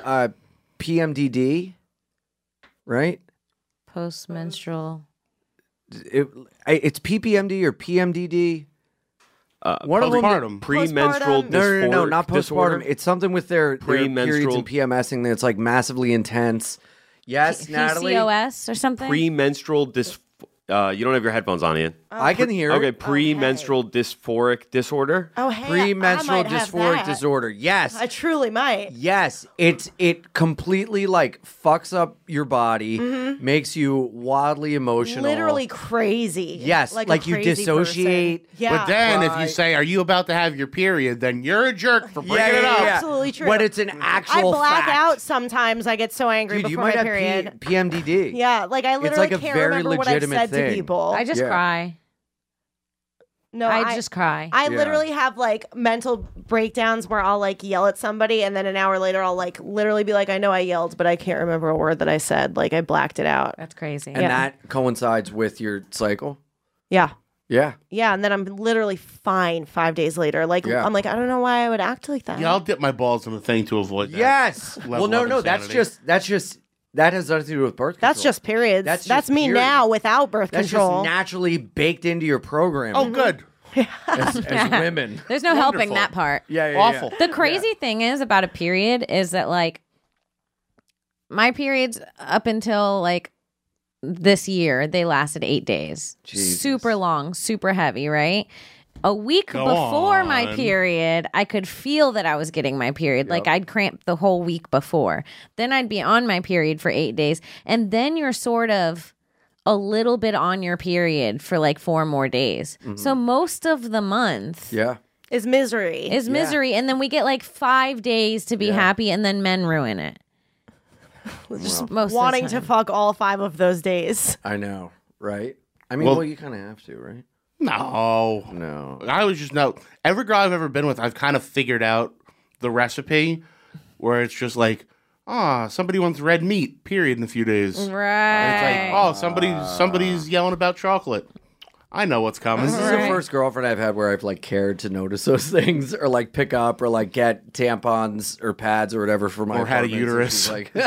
PMDD, right? Post-menstrual. It's PPMD or PMDD. One of them, Postpartum. Premenstrual no, dysphoric not postpartum. disorder. It's something with their periods Premenstrual- and PMSing that's like massively intense. Yes, Natalie. PCOS or something? Premenstrual you don't have your headphones on, Ian. I can hear Okay, it. premenstrual dysphoric disorder. Oh, hey, Premenstrual I might have dysphoric that. disorder. Yes. I truly might. Yes, it completely like fucks up your body, makes you wildly emotional. Literally crazy. Yes, a like you crazy dissociate. person. Yeah. But then if Right. you say, are you about to have your period, then you're a jerk for bringing it up. Absolutely true. When it's an I actual black fact. out sometimes. I get so angry Dude, you before might my have period. PMDD. Yeah, like I literally like a can't very remember what I've legitimate said to thing. people. I just Yeah. cry. No, I just cry. I Yeah. literally have like mental breakdowns where I'll like yell at somebody and then an hour later I'll like literally be like, I know I yelled, but I can't remember a word that I said. Like I blacked it out. That's crazy. And that coincides with your cycle. Yeah. Yeah. Yeah. And then I'm literally fine 5 days later. Like Yeah. I'm like, I don't know why I would act like that. Yeah, I'll dip my balls in the thing to avoid that. Yes. level Well, of no, that's insanity. just that has nothing to do with birth control. That's just periods. That's That's just me period. now without birth That's control. just naturally baked into your program. Oh, good. as women. There's no helping Wonderful. that part. Yeah, Awful. The crazy thing is about a period is that like my periods up until like this year, they lasted 8 days. Jesus. Super long, super heavy, right? A week Go before my on. period, I could feel that I was getting my period. Like I'd cramp the whole week before. Then I'd be on my period for 8 days. And then you're sort of a little bit on your period for like 4 more days. So most of the month Yeah. Is misery. is misery. And then we get like 5 days to be happy and then men ruin it. Just most wanting of the to time. fuck all 5 of those days. I know, right? I mean, Well- well, you kind of have to, right? No. No. I was just every girl I've ever been with, I've kind of figured out the recipe where it's just like, somebody wants red meat, period, in a few days. Right. It's like, somebody's yelling about chocolate. I know what's coming. This is the first girlfriend I've had where I've like cared to notice those things, or like pick up, or like get tampons or pads or whatever for my Or had a apartment. uterus. So, she's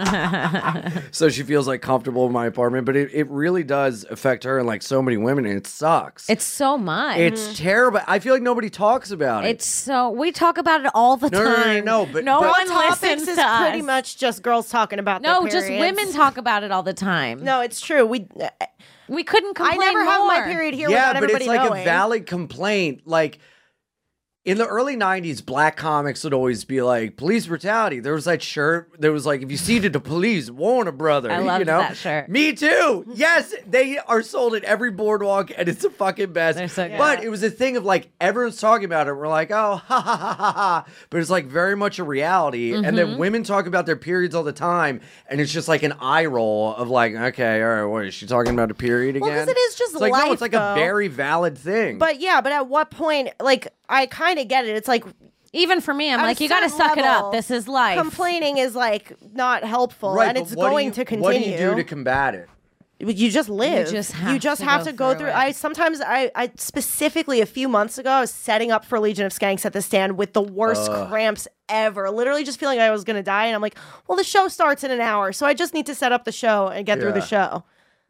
like, so she feels like comfortable in my apartment, but it really does affect her and like so many women, and it sucks. It's so much. It's terrible. I feel like nobody talks about it. It's so we talk about it all the No, no, no, time. no, but- no but- one Topics listens is to us. pretty much just girls talking about No, their just periods. women talk about it all the time. No, it's true. We couldn't I complain never have my more. period here yeah, without but everybody it's like knowing. a valid complaint. Like in the early 90s, black comics would always be like, police brutality. There was that shirt. There was like, if you see the police, warn a brother. I loved you know? that shirt. Me too. Yes, they are sold at every boardwalk, and it's the fucking best. They're so good. But it was a thing of like, everyone's talking about it. We're like, oh, ha, ha, ha, ha, ha. But it's like very much a reality. And then women talk about their periods all the time, and it's just like an eye roll of like, okay, all right, what, is she talking about a period again? Well, 'cause it is just it's like, no, life, it's like though. a very valid thing. But yeah, but at what point, like, I kind of get it. It's like, Even for me, I'm at a like, you got to certain suck it level, up. This is life. complaining is like not helpful, right, and but it's what do going you- to continue. What do you do to combat it? You just live. You just have have to to go go through through. it. I specifically a few months ago, I was setting up for Legion of Skanks at the stand with the worst cramps ever. Literally just feeling like I was going to die. And I'm like, well, the show starts in an hour, so I just need to set up the show and get through the Yeah. show.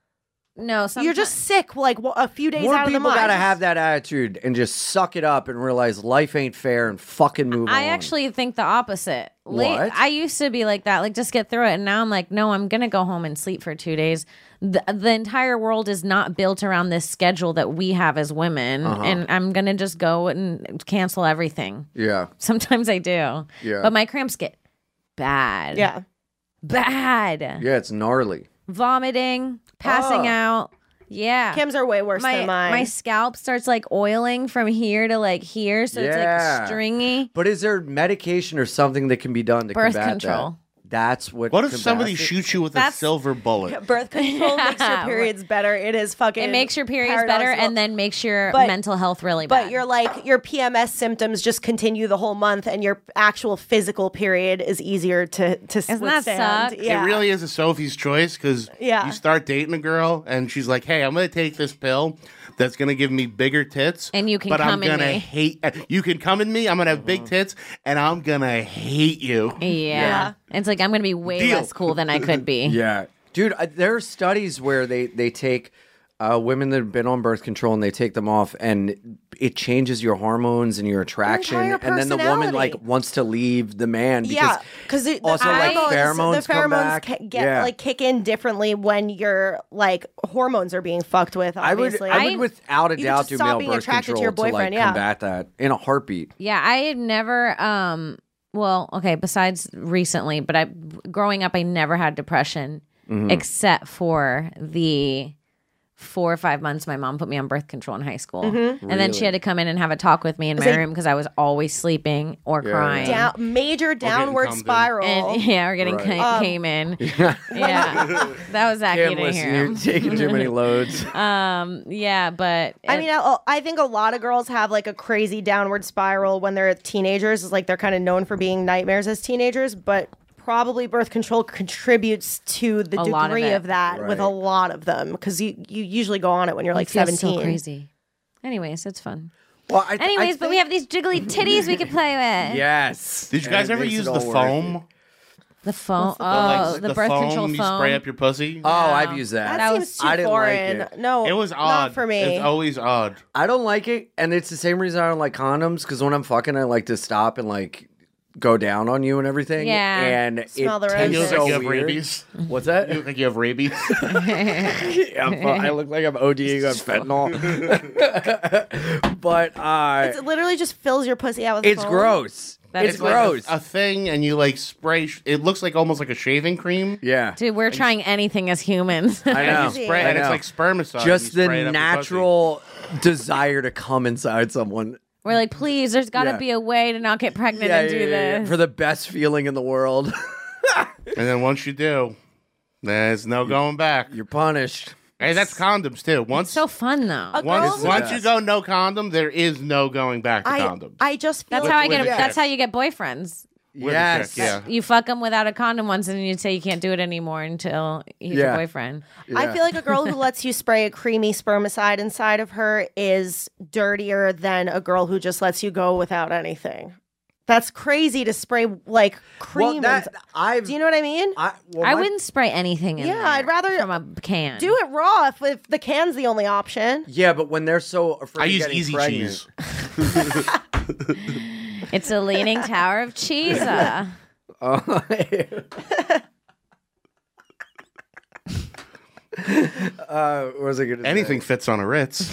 No, You're just sick like a few days More out of the people month. gotta have that attitude and just suck it up and realize life ain't fair and fucking move on. I actually think the opposite. What? I used to be like that, like just get through it. And now I'm like, no, I'm going to go home and sleep for 2 days. The entire world is not built around this schedule that we have as women. And I'm going to just go and cancel everything. Yeah. Sometimes I do. Yeah. But my cramps get bad. Yeah. Bad. Yeah, it's gnarly. Vomiting, passing out. Yeah. Kim's are way worse than mine. My scalp starts like oiling from here to like here. So it's Yeah. like stringy. But is there medication or something that can be done to Birth combat control. that? That's what. What if combats somebody it? shoots you with a That's- silver bullet? Birth control makes your periods better. It is fucking. It makes your periods paradoxical. better and then makes your But- mental health really bad. But your PMS symptoms just continue the whole month, and your actual physical period is easier to that withstand. suck? Yeah. It really is a Sophie's choice because Yeah. you start dating a girl and she's like, "Hey, I'm going to take this pill that's going to give me bigger tits, And you can but I'm come in gonna me." hate. You can come in me. I'm going to have big tits, and I'm going to hate you." yeah. It's like I'm going to be way Deal. less cool than I could be. Yeah, dude. There are studies where they take women that have been on birth control and they take them off, and it changes your hormones and your attraction, entire and then the woman like personality. wants to leave the man because Yeah, because also like pheromones the come pheromones back. get like kick in differently when your like hormones are being fucked with. I would Obviously, without a You doubt just do stop male being birth attracted to control your to like boyfriend, yeah. combat that in a heartbeat. Yeah, I had never well, okay, besides recently, but growing up I never had depression except for the 4 or 5 months my mom put me on birth control in high school. And then she had to come in and have a talk with me in my room because I was always sleeping or crying. major downward cum spiral. And yeah, we're getting came in. Yeah. That was Zach. You Can't didn't listen, hear you're him. taking too many loads. Yeah, but I mean, I think a lot of girls have like a crazy downward spiral when they're teenagers. It's like they're kind of known for being nightmares as teenagers, but probably birth control contributes to the A lot of degree it. of that with a lot of them because you usually go on it when you're like it feels 17. so crazy. Anyways, it's fun. Well, Anyways, but we have these jiggly titties we could play with. Yes. Did you guys And it ever makes use it the all worth foam? it. The foam. Like, Oh, the birth foam control you foam. spray up your pussy. Oh, I've used that. That was- seems too I didn't like foreign. it. No, It was odd. Not for me. It's always odd. I don't like it, and it's the same reason I don't like condoms. Because when I'm fucking, I like to stop and like go down on you and everything. Yeah. and Smell the it roses. You tastes look so like you have weird. rabies. What's that? You look like you have rabies. I look like I'm ODing on fentanyl. But it literally just fills your pussy out with it's foam. gross. That's It's like gross. a thing, and you like spray. It looks like almost like a shaving cream. Yeah. Dude, we're trying anything as humans. I know. Crazy. Spray, I and it's know. like spermicide. Just You the spray it up your natural desire to come inside someone. We're like, please, there's got to Yeah. be a way to not get pregnant and do this. For the best feeling in the world. pussy. And then once you do, there's no going back. You're punished. Hey, that's condoms too. Once So fun though. once Girls- you go no condom, there is no going back to condoms. I just feel That's like how I get. with a That's chick. how you get boyfriends. with Yes. a chick. Yeah. You fuck him without a condom once, and you say you can't do it anymore until he's your Yeah. boyfriend. I feel like a girl who lets you spray a creamy spermicide inside of her is dirtier than a girl who just lets you go without anything. That's crazy to spray like cream. Well, do you know what I mean? I wouldn't spray anything in there. I'd rather from a can. do it raw if the can's the only option. Yeah, but when they're so afraid I of use getting Easy pregnant, Cheese. It's a leaning tower of cheese. What was I gonna say? Anything fits on a Ritz.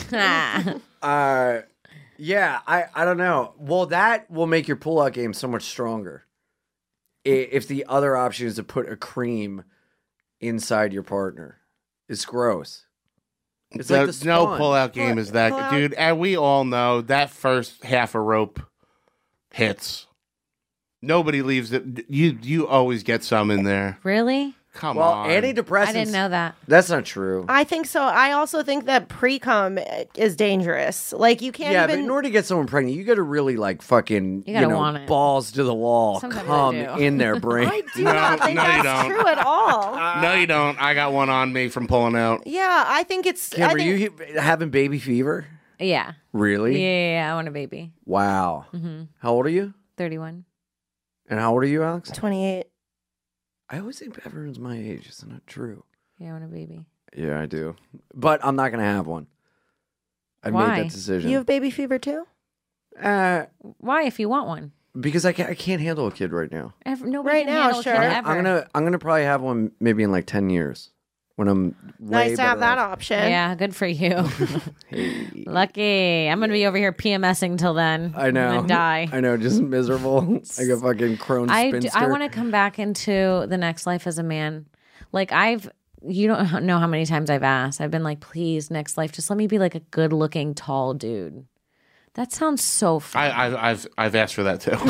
Yeah, I don't know. Well, that will make your pull-out game so much stronger. If the other option is to put a cream inside your partner, it's gross. It's like the no sponge. pullout game is that, Pull-out. dude. And we all know that first half a rope hits. Nobody leaves it. You always get some in there. Really? Come Well, on. antidepressants. I didn't know that. That's not true. I think so. I also think that pre-cum is dangerous. Like you can't Yeah, but even. in order to get someone pregnant, you got to really like fucking, You gotta want it. balls to the wall, Sometimes come I do. in their brain. I do not think no, you that's don't. true at all. No, you don't. I got one on me from pulling out. Yeah, I think it's. Kim, I were think, you having baby fever? Yeah. Really? Yeah, I want a baby. Wow. How old are you? 31. And how old are you, Alex? 28. I always think everyone's my age. It's not true. Yeah, I want a baby. Yeah, I do. But I'm not going to have one. I Why? made that decision. You have baby fever too? Why, if you want one? Because I can't handle a kid right now. Nobody Right can now, handle a sure. kid I'm ever. gonna probably have one maybe in like 10 years when I'm way Nice to have better that off. option. Yeah, good for you. Lucky. I'm going to be over here PMSing till then. I know. I'm going to die. I know, just miserable. Like a fucking Crohn's spinster. I want to come back into the next life as a man. Like you don't know how many times I've asked. I've been like, please, next life, just let me be like a good looking, tall dude. That sounds so fun. I've asked for that too.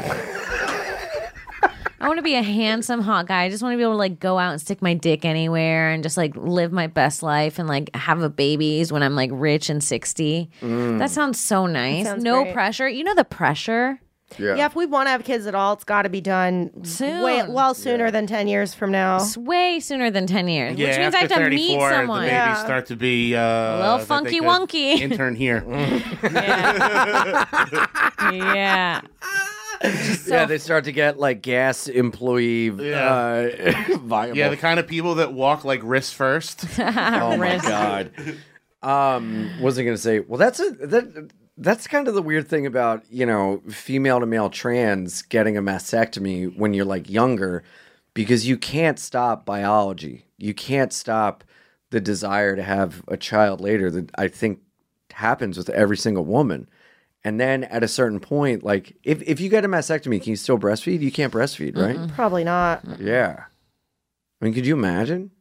I want to be a handsome, hot guy. I just want to be able to like go out and stick my dick anywhere and just like live my best life and like have a babies when I'm like rich and 60. That sounds so nice. sounds No great. pressure. You know the pressure? Yeah, if we want to have kids at all, it's got to be done Soon. sooner than 10 years from now. It's way sooner than 10 years, Yeah, which means I have after to meet 34, someone. the babies Yeah. start to be A little that funky they could wonky. Intern here. Yeah. Yeah, they start to get like gas employee viable. Yeah, the kind of people that walk like wrist first. Oh my god. Was I going to say? Well, that's kind of the weird thing about, female to male trans getting a mastectomy when you're like younger, because you can't stop biology. You can't stop the desire to have a child later that I think happens with every single woman. And then at a certain point, like if you get a mastectomy, can you still breastfeed? You can't breastfeed, right? Probably not. Yeah. I mean, could you imagine?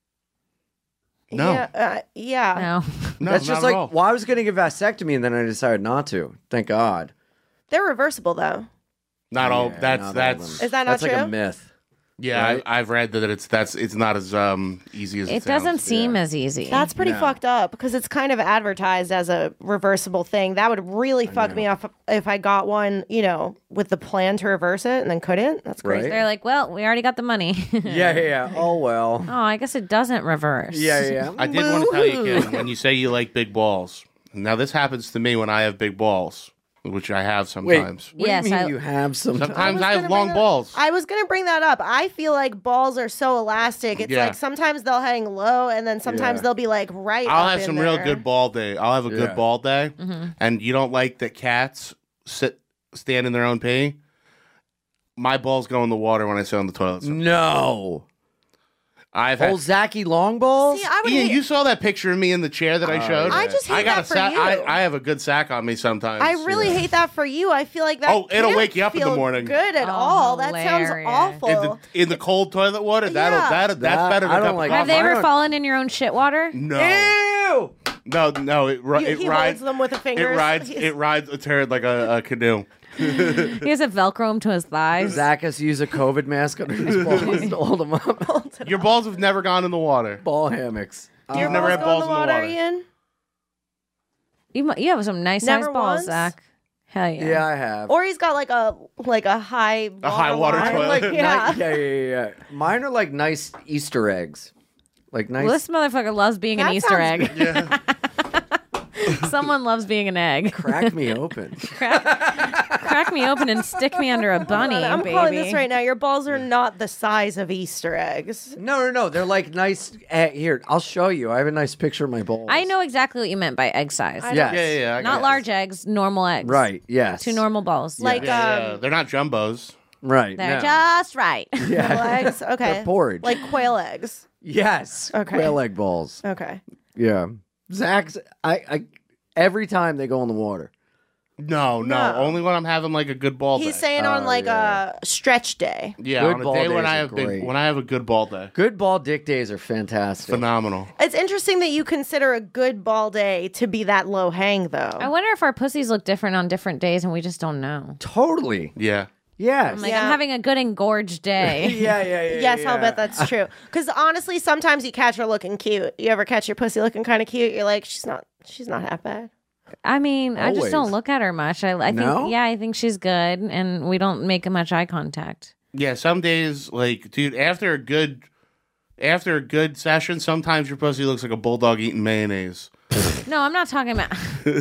No. Yeah. No. No, That's not just at like, all. well, I was getting a vasectomy and then I decided not to. Thank God. They're reversible, though. Not all. Yeah, That's not all that's. of them. Is that not That's like true? a myth. Yeah, Right? I've read that it's not as easy as It it doesn't sounds. seem as easy. That's pretty No. fucked up because it's kind of advertised as a reversible thing. That would really fuck me up if I got one, with the plan to reverse it and then couldn't. That's crazy. Right? They're like, well, we already got the money. Yeah. Oh, well. Oh, I guess it doesn't reverse. Yeah. I did want to tell you, Kim, when you say you like big balls. Now this happens to me when I have big balls, which I have Wait, sometimes. what Yes, do you mean I- you have some? Sometimes I have long balls. I was going to bring that up. I feel like balls are so elastic. It's Yeah. like sometimes they'll hang low and then sometimes Yeah. they'll be like right I'll up have in some there. real good ball day. I'll have a good Yeah. ball day, and you don't like that cats stand in their own pee. My balls go in the water when I sit on the toilet. No. I've had. Old Zachy long balls? See, I would Ian, hate- you saw that picture of me in the chair that I showed. I just hate I got that a for sack. you. I have a good sack on me sometimes. I really hate that for you. I feel like that. Oh, it'll can't wake you up in the feel morning. Good at Oh, all. That sounds hilarious. awful. in the cold toilet water. That's Yeah. better than I a don't cup of like- Have coffee. they ever don't- fallen in your own shit water? No, Ew! no. It He rides. holds them with a finger. It rides a turd like a canoe. He has a Velcro him to his thighs. Zach has to use a COVID mask under his balls to hold them up. Your balls have never gone in the water. Ball hammocks. Your never balls had go balls in in the the water, water. Ian? You have some nice Never sized balls, once? Zach. Hell yeah. Yeah, I have. Or he's got like a high high water line. toilet. Like, yeah. yeah. Mine are like nice Easter eggs. Like nice. Well, this motherfucker loves being an That Easter sounds egg. Yeah. Someone loves being an egg. Crack me open. Crack me open and stick me under a bunny, I'm baby. calling this right now. Your balls are not the size of Easter eggs. No. They're like nice. Here, I'll show you. I have a nice picture of my balls. I know exactly what you meant by egg size. Yes. Yeah. I Not got large eggs, normal eggs. Right. Yes. 2 normal balls. Like it. Yeah, they're not jumbos. Right. They're no. just right. Yeah. eggs. Okay. They're porridge. Like quail eggs. Yes. Okay. Quail egg balls. Okay. Yeah. Zach's. I. Every time they go in the water. No. Only when I'm having like a good ball He's day. saying on like a stretch day. Yeah, Good on a ball day when days I are have great. when I have a good ball day. Good ball dick days are fantastic. Phenomenal. It's interesting that you consider a good ball day to be that low hang, though. I wonder if our pussies look different on different days and we just don't know. Totally. Yeah. Yes. I'm like, Yeah. I'm having a good engorged day. yeah. Yes, I'll bet that's true. Because honestly, sometimes you catch her looking cute. You ever catch your pussy looking kind of cute? You're like, she's not that bad. I mean, I just don't Always. look at her much. I think, No? yeah, I think she's good, and we don't make much eye contact. Yeah, some days, like, dude, after a good session, sometimes your pussy looks like a bulldog eating mayonnaise. No, I'm not talking about.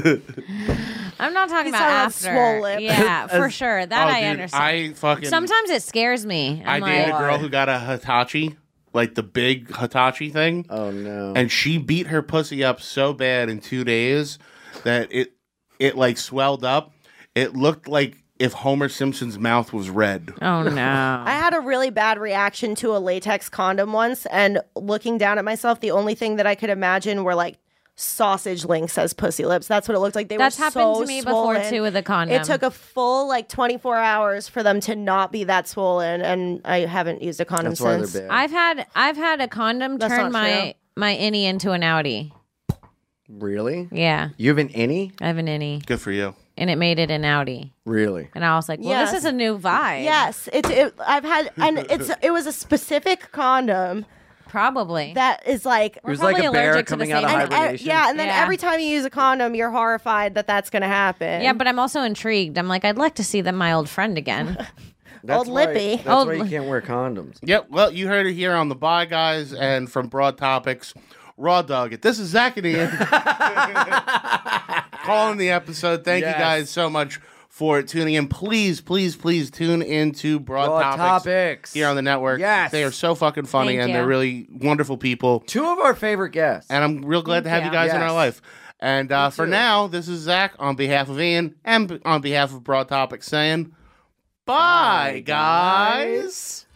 I'm not talking He's about talking about after. swole lip. Yeah, for sure. That Oh, I dude, understand. I fucking Sometimes it scares me. I I'm dated like, a girl who got a Hitachi, like the big Hitachi thing, Oh no. and she beat her pussy up so bad in 2 days that it like swelled up. It looked like if Homer Simpson's mouth was red. oh no. I had a really bad reaction to a latex condom once, and looking down at myself, the only thing that I could imagine were like sausage links as pussy lips. That's what it looked like. That's were happened so to me swollen. before too with a condom. It took a full like 24 hours for them to not be that swollen, and I haven't used a condom That's why since. they're bad. I've had a condom That's turn not true. my innie into an outie. Really? Yeah, You have an innie? I have an innie, Good for you. and it made it an outie. Really? And I was like, well, Yes. this is a new vibe. Yes, I've had, and it was a specific condom Probably. that is like. It was probably like a bear allergic to the coming out of same- And, hibernation. yeah, and then Yeah. every time you use a condom, you're horrified that that's going to happen. Yeah, but I'm also intrigued. I'm like, I'd like to see my old friend again. That's Old why- Lippy. That's Old why you Li- can't wear condoms. Yep, well, you heard it here on the Bye Guys and from Broad Topics. Raw Dog It. This is Zach and Ian calling the episode. Thank you Yes. guys so much for tuning in. Please tune into Broad Broad Topics. here on the network. Yes. They are so fucking funny Thank and you. they're really wonderful people. Two of our favorite guests. And I'm real glad to have you Thank guys in you. our Yes. life. And for too. now, this is Zach on behalf of Ian and on behalf of Broad Topics saying, bye, guys.